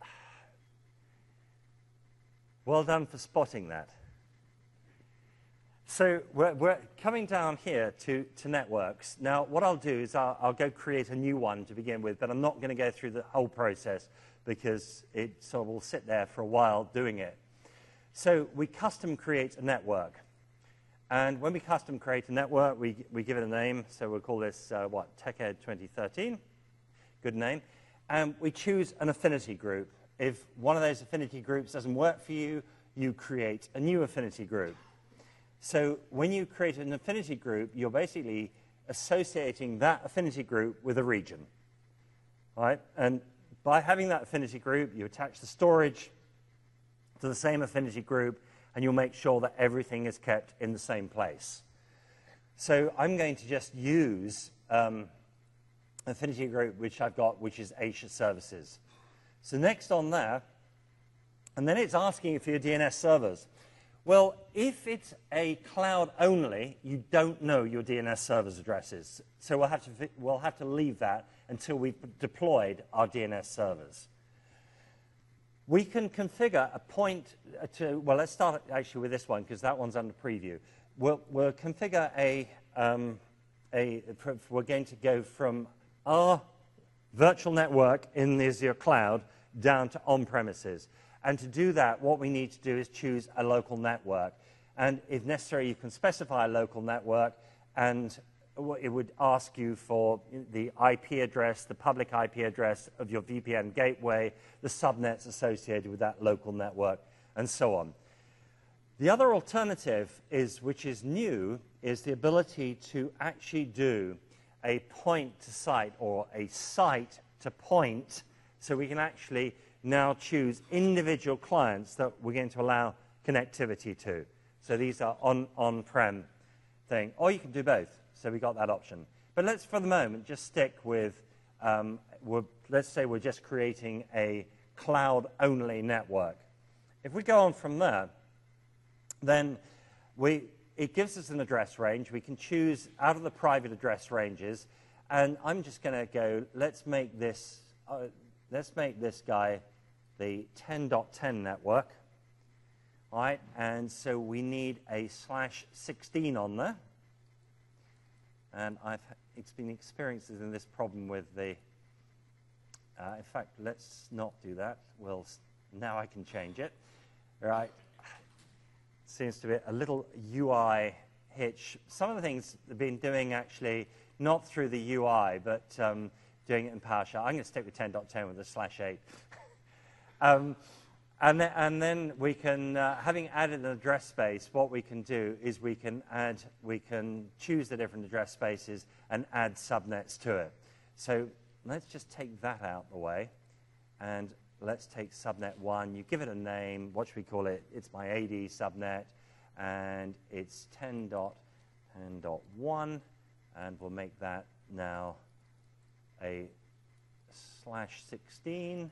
Well done for spotting that. So we're, we're coming down here to, to networks. Now, what I'll do is I'll, I'll go create a new one to begin with, but I'm not going to go through the whole process because it sort of will sit there for a while doing it. So we custom create a network. And when we custom create a network, we, we give it a name. So we'll call this, uh, what, TechEd twenty thirteen. Good name. And we choose an affinity group. If one of those affinity groups doesn't work for you, you create a new affinity group. So when you create an affinity group, you're basically associating that affinity group with a region. All right? And by having that affinity group, you attach the storage to the same affinity group, and you'll make sure that everything is kept in the same place. So I'm going to just use um, an affinity group which I've got, which is Asia Services. So next on there, and then it's asking you for your D N S servers. Well, if it's a cloud only, you don't know your D N S servers addresses. So we'll have to, we'll have to leave that until we've deployed our D N S servers. We can configure a point to, well, let's start actually with this one, because that one's under preview. We'll, we'll configure a, um, a, we're going to go from our virtual network in the Azure cloud down to on-premises. And to do that, what we need to do is choose a local network. And if necessary, you can specify a local network, and it would ask you for the I P address, the public I P address of your V P N gateway, the subnets associated with that local network, and so on. The other alternative is, which is new, is the ability to actually do a point to site or a site to point, so we can actually now choose individual clients that we're going to allow connectivity to. So these are on, on-prem thing, or you can do both. So we got that option. But let's, for the moment, just stick with, um, we're, let's say we're just creating a cloud-only network. If we go on from there, then we, it gives us an address range. We can choose out of the private address ranges, and I'm just going to go, let's make this, uh, let's make this guy the ten dot ten network. All right, and so we need a slash sixteen on there. And I've been experiencing this problem with the, uh, in fact, let's not do that. Well, now I can change it. All right, seems to be a little U I hitch. Some of the things they've been doing actually not through the U I, but um, doing it in PowerShell. I'm going to stick with ten dot ten with a slash eight. um, And then, and then we can, uh, having added an address space, what we can do is we can add, we can choose the different address spaces and add subnets to it. So let's just take that out of the way, and let's take subnet one. You give it a name. What should we call it? It's my A D subnet, and it's ten dot ten dot one, and we'll make that now a slash sixteen.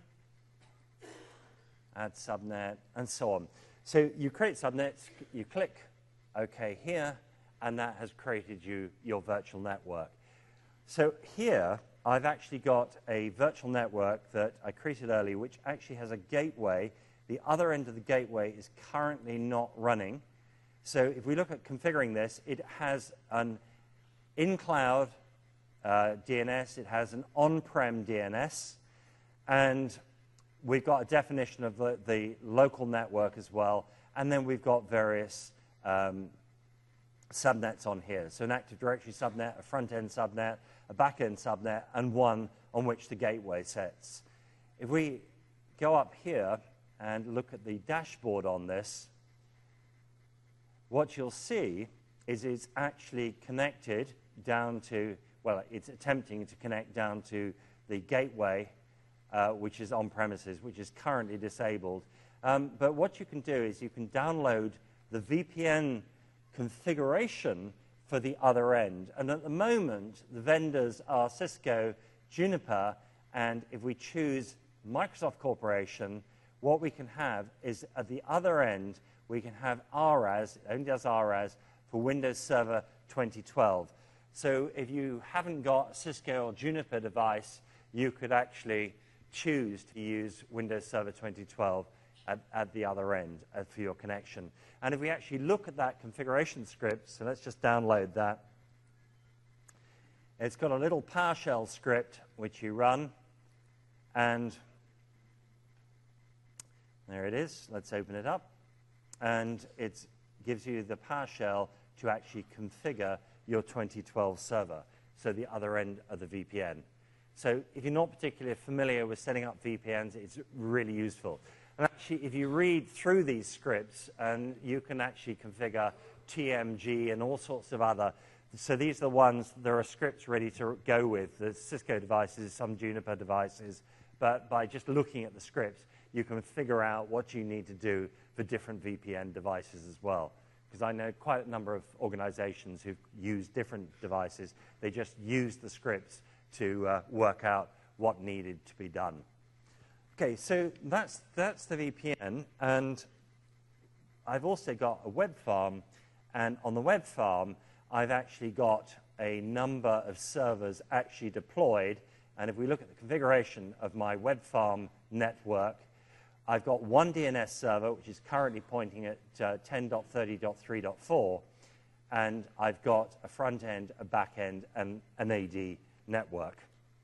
Add subnet, and so on. So you create subnets, you click OK here, and that has created you your virtual network. So here, I've actually got a virtual network that I created earlier, which actually has a gateway. The other end of the gateway is currently not running. So if we look at configuring this, it has an in-cloud uh, D N S, it has an on-prem D N S, and we've got a definition of the, the local network as well, and then we've got various um, subnets on here. So an Active Directory subnet, a front-end subnet, a back-end subnet, and one on which the gateway sits. If we go up here and look at the dashboard on this, what you'll see is it's actually connected down to, well, it's attempting to connect down to the gateway, Uh, which is on premises, which is currently disabled. Um, but what you can do is you can download the V P N configuration for the other end. And at the moment, the vendors are Cisco, Juniper, and if we choose Microsoft Corporation, what we can have is at the other end, we can have R A S, it only does R A S, for Windows Server twenty twelve. So if you haven't got a Cisco or Juniper device, you could actually choose to use Windows Server twenty twelve at, at the other end uh, for your connection. And if we actually look at that configuration script, so let's just download that. It's got a little PowerShell script which you run, and there it is. Let's open it up. And it gives you the PowerShell to actually configure your twenty twelve server, so the other end of the V P N. So if you're not particularly familiar with setting up V P Ns, it's really useful. And actually, if you read through these scripts, and you can actually configure T M G and all sorts of other, so these are the ones, there are scripts ready to go with, the Cisco devices, some Juniper devices, but by just looking at the scripts, you can figure out what you need to do for different V P N devices as well. Because I know quite a number of organizations who've used different devices, they just use the scripts to uh, work out what needed to be done. Okay, so that's, that's the V P N, and I've also got a web farm, and on the web farm, I've actually got a number of servers actually deployed, and if we look at the configuration of my web farm network, I've got one D N S server, which is currently pointing at uh, ten dot thirty dot three dot four, and I've got a front end, a back end, and an A D network.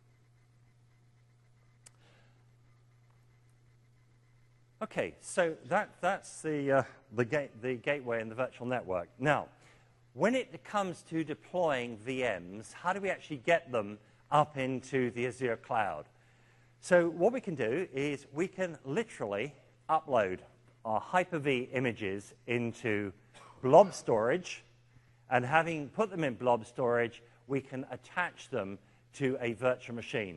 Okay, so that, that's the, uh, the, ga the gateway and the virtual network. Now, when it comes to deploying V Ms, how do we actually get them up into the Azure cloud? So what we can do is we can literally upload our Hyper-V images into blob storage, and having put them in blob storage, we can attach them to a virtual machine.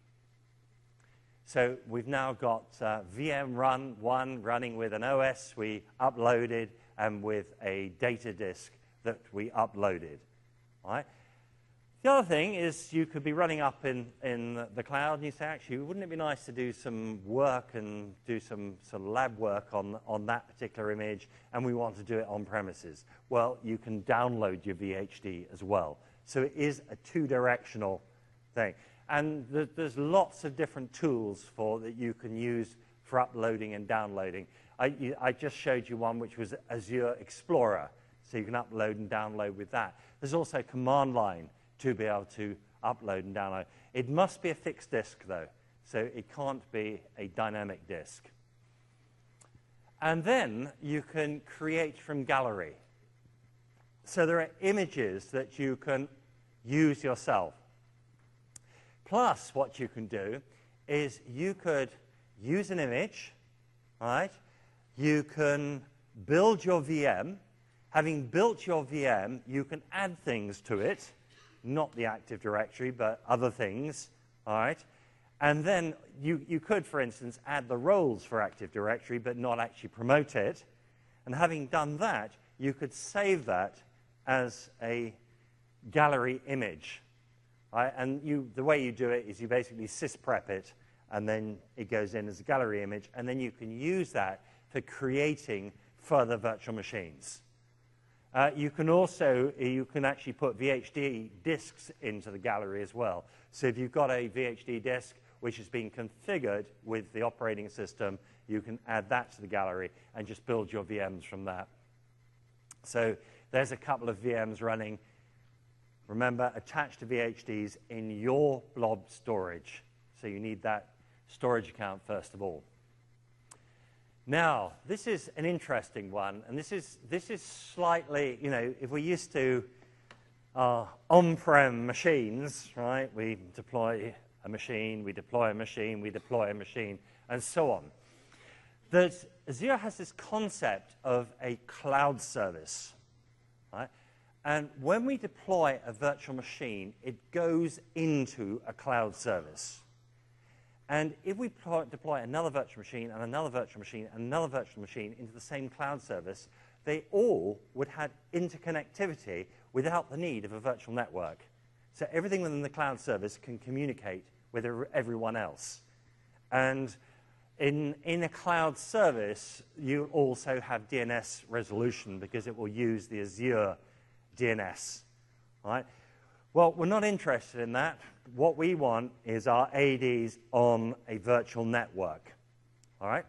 So we've now got uh, V M Run one running with an O S we uploaded and with a data disk that we uploaded. All right? The other thing is you could be running up in, in the cloud and you say, actually, wouldn't it be nice to do some work and do some sort of lab work on, on that particular image, and we want to do it on premises? Well, you can download your V H D as well. So it is a two-directional thing. And th there's lots of different tools for that you can use for uploading and downloading. I, I just showed you one which was Azure Explorer, so you can upload and download with that. There's also command line to be able to upload and download. It must be a fixed disk, though, so it can't be a dynamic disk. And then you can create from gallery. So there are images that you can use yourself. Plus, what you can do is you could use an image, right? You can build your V M. Having built your V M, you can add things to it, not the Active Directory, but other things, all right? And then you, you could, for instance, add the roles for Active Directory, but not actually promote it. And having done that, you could save that as a gallery image. Right? And you, the way you do it is you basically sysprep it, and then it goes in as a gallery image, and then you can use that for creating further virtual machines. Uh, you can also, you can actually put V H D disks into the gallery as well. So if you've got a V H D disk which has been configured with the operating system, you can add that to the gallery and just build your V Ms from that. So there's a couple of V Ms running. Remember, attached to V H Ds in your blob storage. So you need that storage account first of all. Now, this is an interesting one, and this is, this is slightly, you know, if we're used to uh, on-prem machines, right, we deploy a machine, we deploy a machine, we deploy a machine, and so on. That Azure has this concept of a cloud service, right? And when we deploy a virtual machine, it goes into a cloud service. And if we deploy another virtual machine and another virtual machine and another virtual machine into the same cloud service, they all would have interconnectivity without the need of a virtual network. So everything within the cloud service can communicate with everyone else. And in, in a cloud service, you also have D N S resolution because it will use the Azure D N S. Right? Well, we're not interested in that. What we want is our A Ds on a virtual network. All right?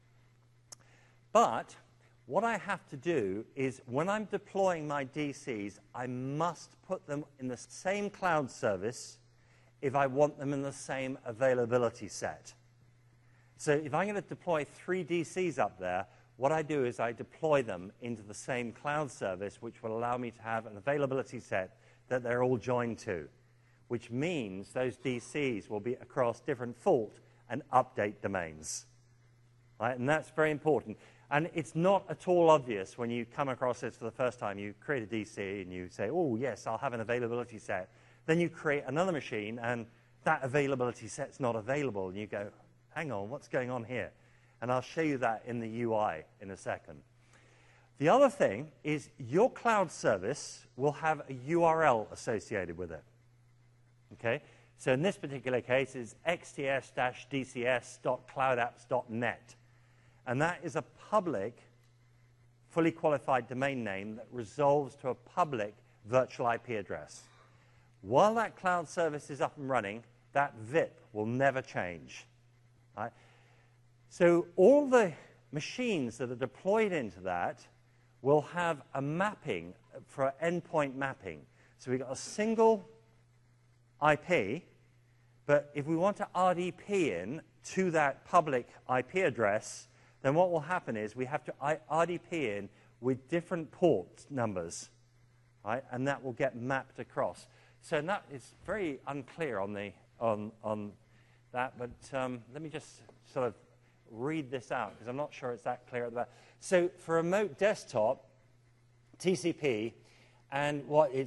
But what I have to do is when I'm deploying my D Cs, I must put them in the same cloud service if I want them in the same availability set. So if I'm going to deploy three D Cs up there, what I do is I deploy them into the same cloud service, which will allow me to have an availability set that they're all joined to, which means those D Cs will be across different fault and update domains. Right? And that's very important. And it's not at all obvious when you come across this for the first time. You create a D C and you say, oh, yes, I'll have an availability set. Then you create another machine, and that availability set's not available. And you go, hang on, what's going on here? And I'll show you that in the U I in a second. The other thing is your cloud service will have a U R L associated with it. Okay? So in this particular case, it's x t s dash d c s dot cloud apps dot net. And that is a public, fully qualified domain name that resolves to a public virtual I P address. While that cloud service is up and running, that V I P will never change. Right? So all the machines that are deployed into that will have a mapping for endpoint mapping. So we've got a single I P, but if we want to R D P in to that public I P address, then what will happen is we have to R D P in with different port numbers, right? And that will get mapped across. So that is very unclear on the on on that, but um, let me just sort of read this out because I'm not sure it's that clear at the back. So for remote desktop, T C P, and what it's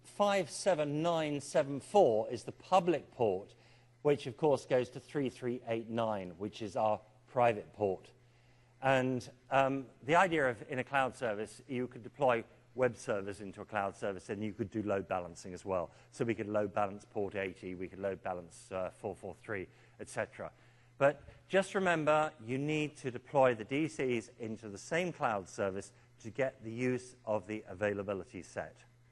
five seven nine seven four is the public port, which of course goes to three three eight nine, which is our private port. And um, the idea of in a cloud service, you could deploy web servers into a cloud service, and you could do load balancing as well. So we could load balance port eighty, we could load balance uh, four forty-three, et cetera. But just remember, you need to deploy the D Cs into the same cloud service to get the use of the availability set.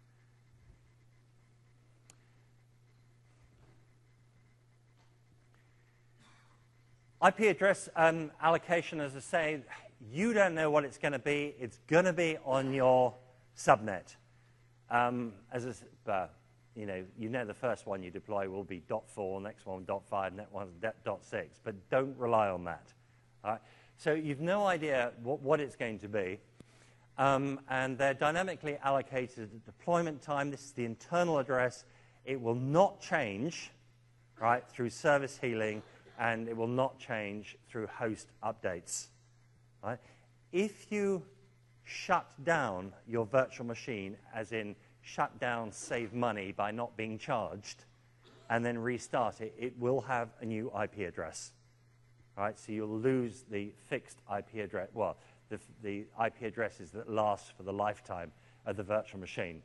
I P address um, allocation, as I say, you don't know what it's going to be. It's going to be on your subnet. Um, as a, uh, you know, you know the first one you deploy will be dot four, next one dot five, next one dot six, but don't rely on that. All right? So you've no idea what, what it's going to be, um, and they're dynamically allocated at deployment time. This is the internal address. It will not change, right, through service healing, and it will not change through host updates. Right? If you shut down your virtual machine, as in shut down, save money by not being charged, and then restart it, it will have a new I P address. Right? So you'll lose the fixed I P address, well, the, the I P addresses that last for the lifetime of the virtual machine.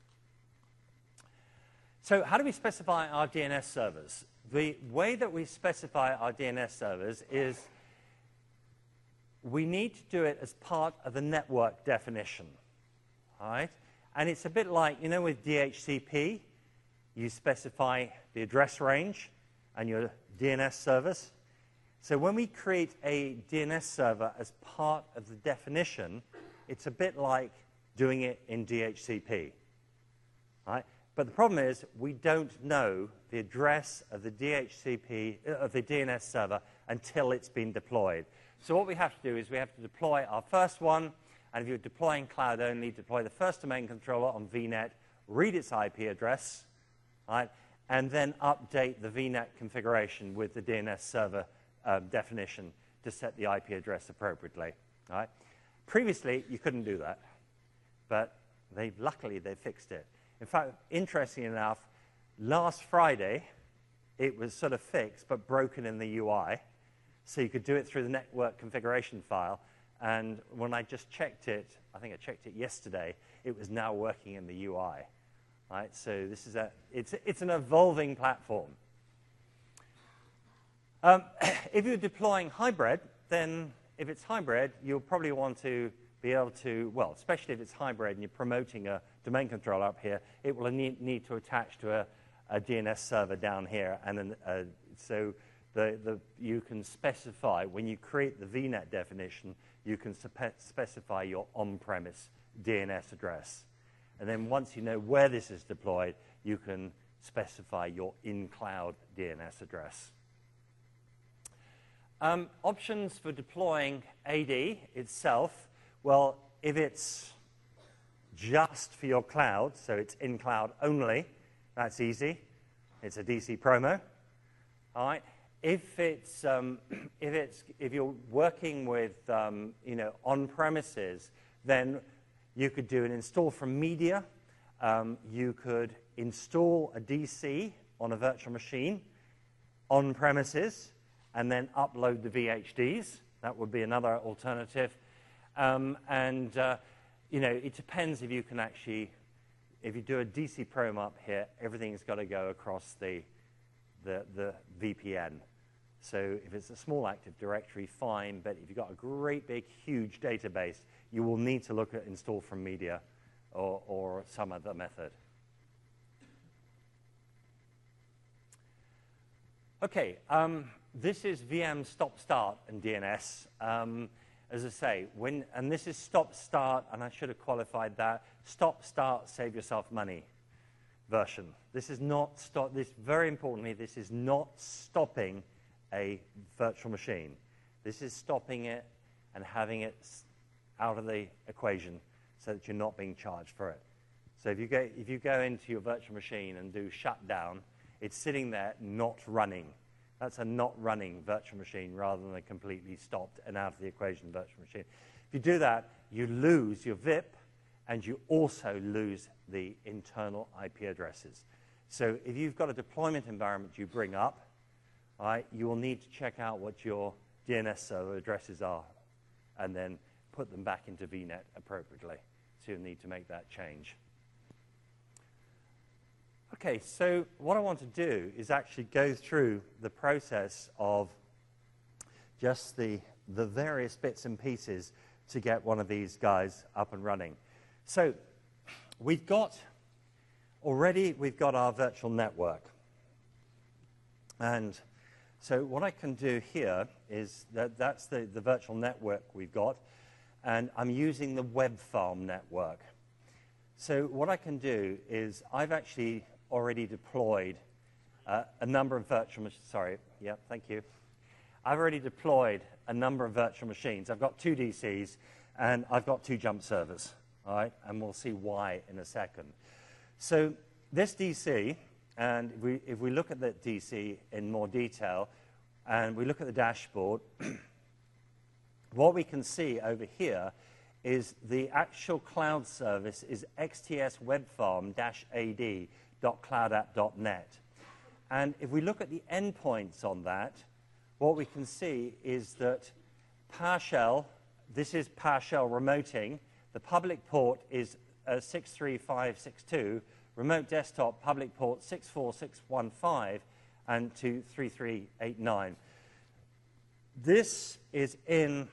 So how do we specify our D N S servers? The way that we specify our D N S servers is we need to do it as part of the network definition, all right? And it's a bit like, you know, with D H C P, you specify the address range and your D N S servers. So when we create a D N S server as part of the definition, it's a bit like doing it in D H C P, all right? But the problem is we don't know the address of the D H C P, uh, of the D N S server until it's been deployed. So what we have to do is we have to deploy our first one, and if you're deploying cloud only, deploy the first domain controller on V net, read its I P address, right, and then update the V net configuration with the D N S server um, definition to set the I P address appropriately. Right? Previously, you couldn't do that, but they luckily they fixed it. In fact, interestingly enough, last Friday, it was sort of fixed, but broken in the U I. So you could do it through the network configuration file. And when I just checked it, I think I checked it yesterday, it was now working in the U I. Right? So this is a, it's, it's an evolving platform. Um, if you're deploying hybrid, then if it's hybrid, you'll probably want to be able to, well, especially if it's hybrid and you're promoting a domain controller up here, it will need, need to attach to a, a D N S server down here. And then, uh, so the, the, you can specify, when you create the V net definition, you can spe specify your on-premise D N S address. And then once you know where this is deployed, you can specify your in-cloud D N S address. Um, options for deploying A D itself. Well, if it's just for your cloud, so it's in cloud only, that's easy. It's a D C promo. All right. If it's um, if it's if you're working with um, you know on premises, then you could do an install from media. Um, you could install a D C on a virtual machine on premises, and then upload the V H Ds. That would be another alternative. Um, and, uh, you know, it depends if you can actually, if you do a D C prom up here, everything's got to go across the, the, the V P N. So if it's a small Active Directory, fine, but if you've got a great big, huge database, you will need to look at install from media or, or some other method. Okay, um, this is V M stop start and D N S. Um, As I say, when, and this is stop, start, and I should have qualified that, stop, start, save yourself money version. This is not, stop, this, very importantly, this is not stopping a virtual machine. This is stopping it and having it out of the equation so that you're not being charged for it. So if you go, if you go into your virtual machine and do shutdown, it's sitting there not running. That's a not running virtual machine rather than a completely stopped and out of the equation virtual machine. If you do that, you lose your V I P and you also lose the internal I P addresses. So if you've got a deployment environment you bring up, all right, you will need to check out what your D N S server addresses are and then put them back into V net appropriately. So you'll need to make that change. Okay, so what I want to do is actually go through the process of just the, the various bits and pieces to get one of these guys up and running. So we've got, already we've got our virtual network. And so what I can do here is that that's the, the virtual network we've got, and I'm using the web farm network. So what I can do is I've actually already deployed uh, a number of virtual machines. Sorry, yeah, thank you. I've already deployed a number of virtual machines. I've got two D Cs, and I've got two jump servers, all right? And we'll see why in a second. So this D C, and if we, if we look at the D C in more detail, and we look at the dashboard, what we can see over here is the actual cloud service is X T S webfarm A D dot cloud app dot net. And if we look at the endpoints on that, what we can see is that PowerShell, this is PowerShell remoting. The public port is uh, six three five six two, remote desktop public port six four six one five, and to three three eight nine. This is in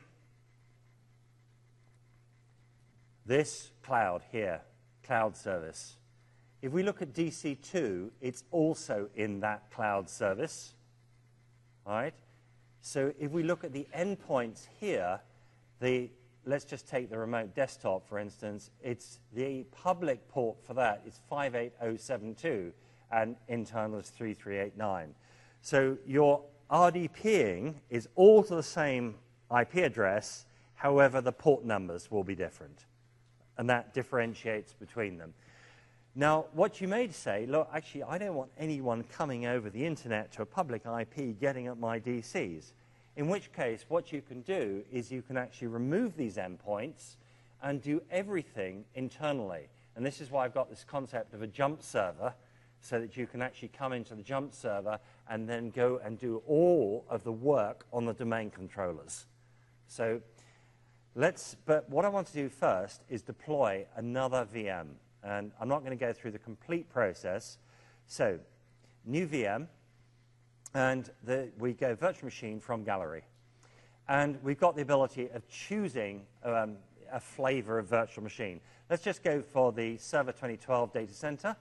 this cloud here, cloud service. If we look at D C two, it's also in that cloud service, all right? So if we look at the endpoints here, the, let's just take the remote desktop, for instance. It's the public port for that is five eight zero seven two, and internal is three three eight nine. So your RDPing is all to the same I P address, however, the port numbers will be different, and that differentiates between them. Now, what you may say, look, actually, I don't want anyone coming over the internet to a public I P getting at my D Cs. In which case, what you can do is you can actually remove these endpoints and do everything internally. And this is why I've got this concept of a jump server, so that you can actually come into the jump server and then go and do all of the work on the domain controllers. So let's, but what I want to do first is deploy another V M. And I'm not going to go through the complete process. So, new V M, and the, we go virtual machine from gallery. And we've got the ability of choosing um, a flavor of virtual machine. Let's just go for the Server twenty twelve data center.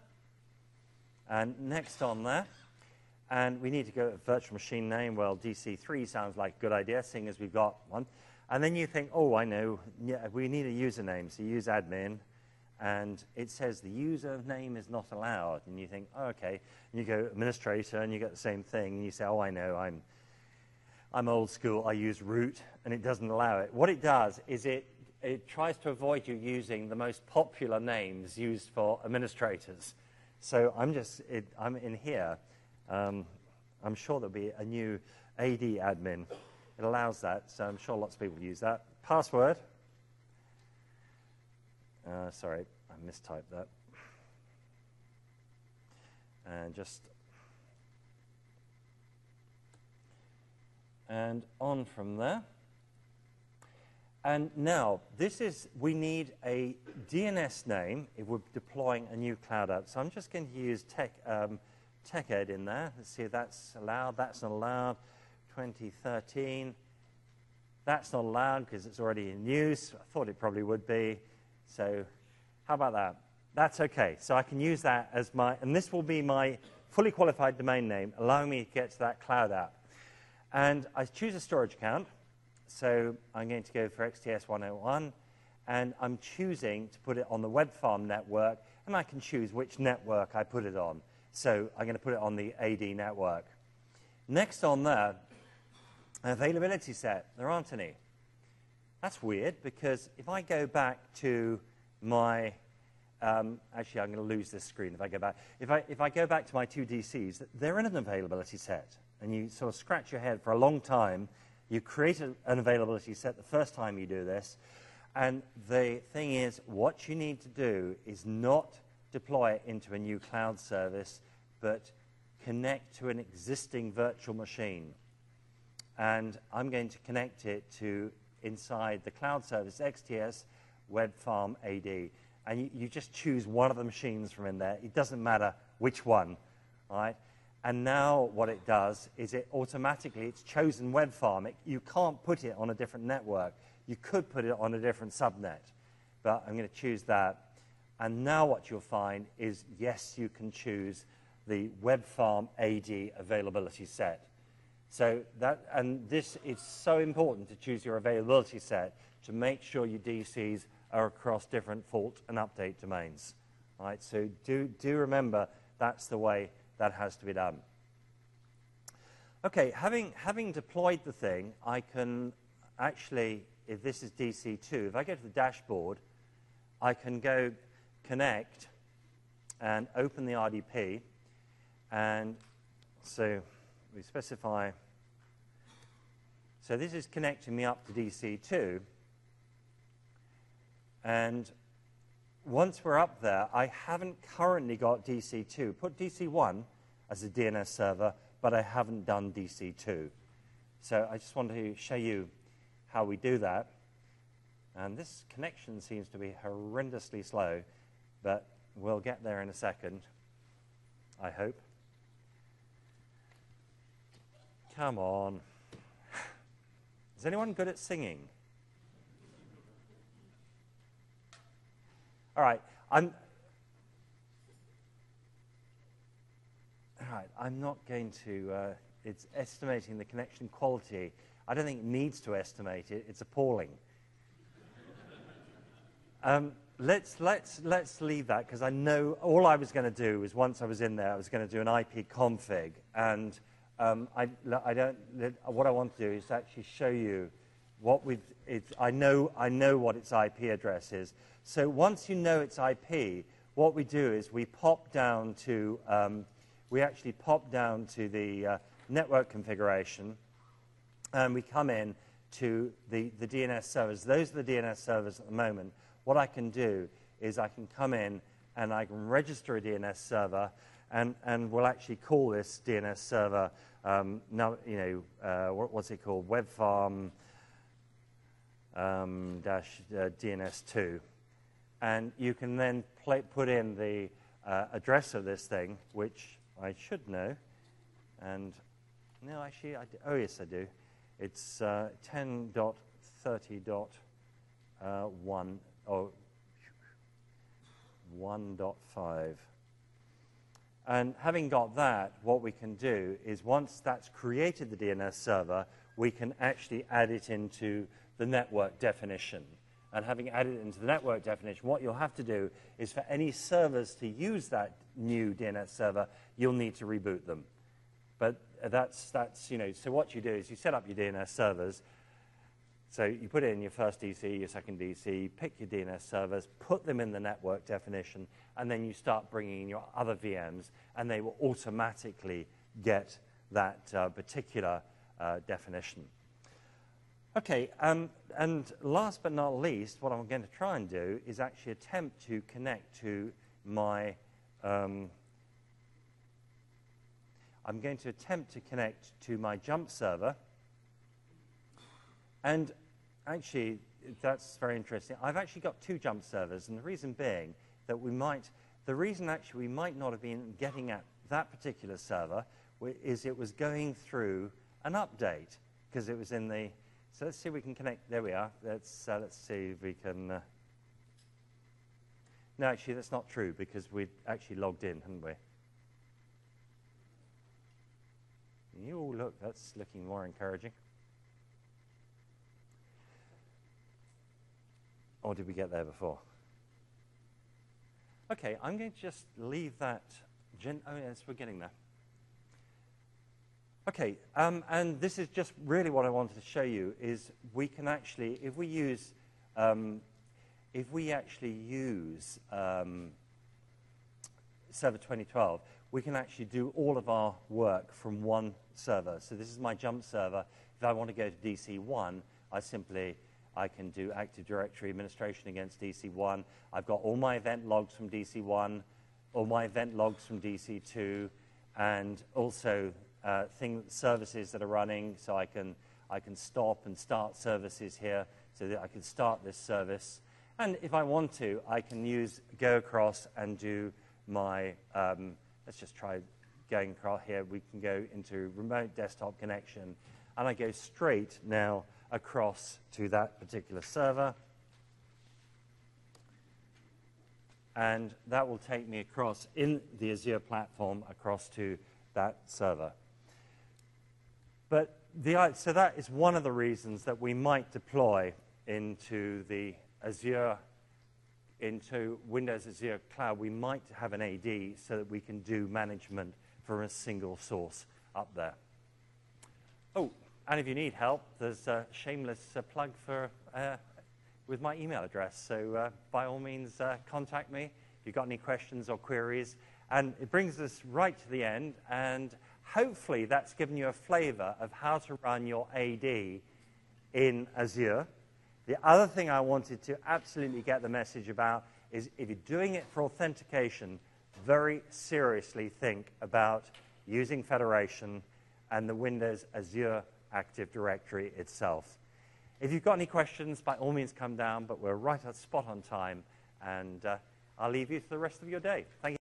And next on there. And we need to go to virtual machine name. Well, D C three sounds like a good idea, seeing as we've got one. And then you think, oh, I know, yeah, we need a username. So you use admin. And it says the username is not allowed. And you think, oh, okay. And you go administrator, and you get the same thing. And you say, oh, I know, I'm, I'm old school. I use root, and it doesn't allow it. What it does is it, it tries to avoid you using the most popular names used for administrators. So I'm just, it, I'm in here. Um, I'm sure there'll be a new A D admin. It allows that, so I'm sure lots of people use that. Password. Uh, sorry, I mistyped that. And just, and on from there. And now, this is, we need a D N S name if we're deploying a new cloud app. So I'm just going to use tech, um, TechEd in there. Let's see if that's allowed. That's not allowed. twenty thirteen. That's not allowed because it's already in use. I thought it probably would be. So how about that? That's OK. So I can use that as my, and this will be my fully qualified domain name, allowing me to get to that cloud app. And I choose a storage account. So I'm going to go for X T S one oh one. And I'm choosing to put it on the web farm network. And I can choose which network I put it on. So I'm going to put it on the A D network. Next on there, availability set. There aren't any. That's weird, because if I go back to my, um, actually I'm going to lose this screen if I go back. If I, if I go back to my two D Cs, they're in an availability set. And you sort of scratch your head for a long time. You create a, an availability set the first time you do this. And the thing is, what you need to do is not deploy it into a new cloud service, but connect to an existing virtual machine. And I'm going to connect it to inside the cloud service X T S Web Farm A D. And you, you just choose one of the machines from in there. It doesn't matter which one, right? And now what it does is it automatically, it's chosen Web Farm. It, you can't put it on a different network. You could put it on a different subnet, but I'm going to choose that. And now what you'll find is, yes, you can choose the Web Farm A D availability set. So that, and this is so important to choose your availability set to make sure your D Cs are across different fault and update domains. Right? So do, do remember that's the way that has to be done. Okay, having, having deployed the thing, I can actually, if this is D C two, if I go to the dashboard, I can go connect and open the R D P. And so we specify, so this is connecting me up to D C two. And once we're up there, I haven't currently got D C two. Put D C one as a D N S server, but I haven't done D C two. So I just want to show you how we do that. And this connection seems to be horrendously slow, but we'll get there in a second, I hope. Come on. Is anyone good at singing? All right, I'm, all right, I'm not going to, uh, it's estimating the connection quality. I don't think it needs to estimate it. It's appalling. um, let's, let's, let's leave that, because I know all I was going to do is once I was in there, I was going to do an I P config. And um, I, I don't, what I want to do is actually show you what we've, it's, I know, I know what its I P address is. So once you know its I P, what we do is we pop down to, um, we actually pop down to the uh, network configuration, and we come in to the, the D N S servers. Those are the D N S servers at the moment. What I can do is I can come in and I can register a D N S server, and, and we'll actually call this D N S server, um, now, you know, uh, what, what's it called? Web Farm um, dash uh, D N S two. And you can then play, put in the uh, address of this thing, which I should know. And no, actually, I do. Oh, yes, I do. It's uh, ten dot thirty dot one, or one dot five. And having got that, what we can do is once that's created the D N S server, we can actually add it into the network definition. And having added it into the network definition, what you'll have to do is for any servers to use that new D N S server, you'll need to reboot them. But that's, that's, you know, so what you do is you set up your D N S servers. So you put in your first D C, your second D C, pick your D N S servers, put them in the network definition, and then you start bringing in your other V Ms, and they will automatically get that uh, particular uh, definition. Okay, um, and last but not least, what I'm going to try and do is actually attempt to connect to my, um, I'm going to attempt to connect to my jump server. And actually, that's very interesting. I've actually got two jump servers, and the reason being that we might, the reason actually we might not have been getting at that particular server is it was going through an update, because it was in the, so let's see if we can connect. There we are. Let's, uh, let's see if we can. Uh, no, actually, that's not true because we'd actually logged in, hadn't we? Oh, look, that's looking more encouraging. Or did we get there before? Okay, I'm going to just leave that. Gen oh, yes, we're getting there. Okay, um, and this is just really what I wanted to show you is we can actually, if we use, um, if we actually use um, Server twenty twelve, we can actually do all of our work from one server. So this is my jump server. If I want to go to D C one, I simply, I can do Active Directory administration against D C one. I've got all my event logs from D C one, all my event logs from D C two, and also uh, thing, services that are running, so I can, I can stop and start services here, so that I can start this service. And if I want to, I can use go across and do my, um, let's just try going across here. We can go into remote desktop connection, and I go straight now across to that particular server. And that will take me across in the Azure platform across to that server. But the, so that is one of the reasons that we might deploy into the Azure, into Windows Azure Cloud. We might have an A D so that we can do management from a single source up there. Oh, and if you need help, there's a shameless uh, plug for uh, with my email address. So uh, by all means, uh, contact me if you've got any questions or queries. And it brings us right to the end. And hopefully that's given you a flavor of how to run your A D in Azure. The other thing I wanted to absolutely get the message about is if you're doing it for authentication, very seriously think about using Federation and the Windows Azure Active Directory itself. If you've got any questions, by all means come down, but we're right at spot on time, and uh, I'll leave you to the rest of your day. Thank you.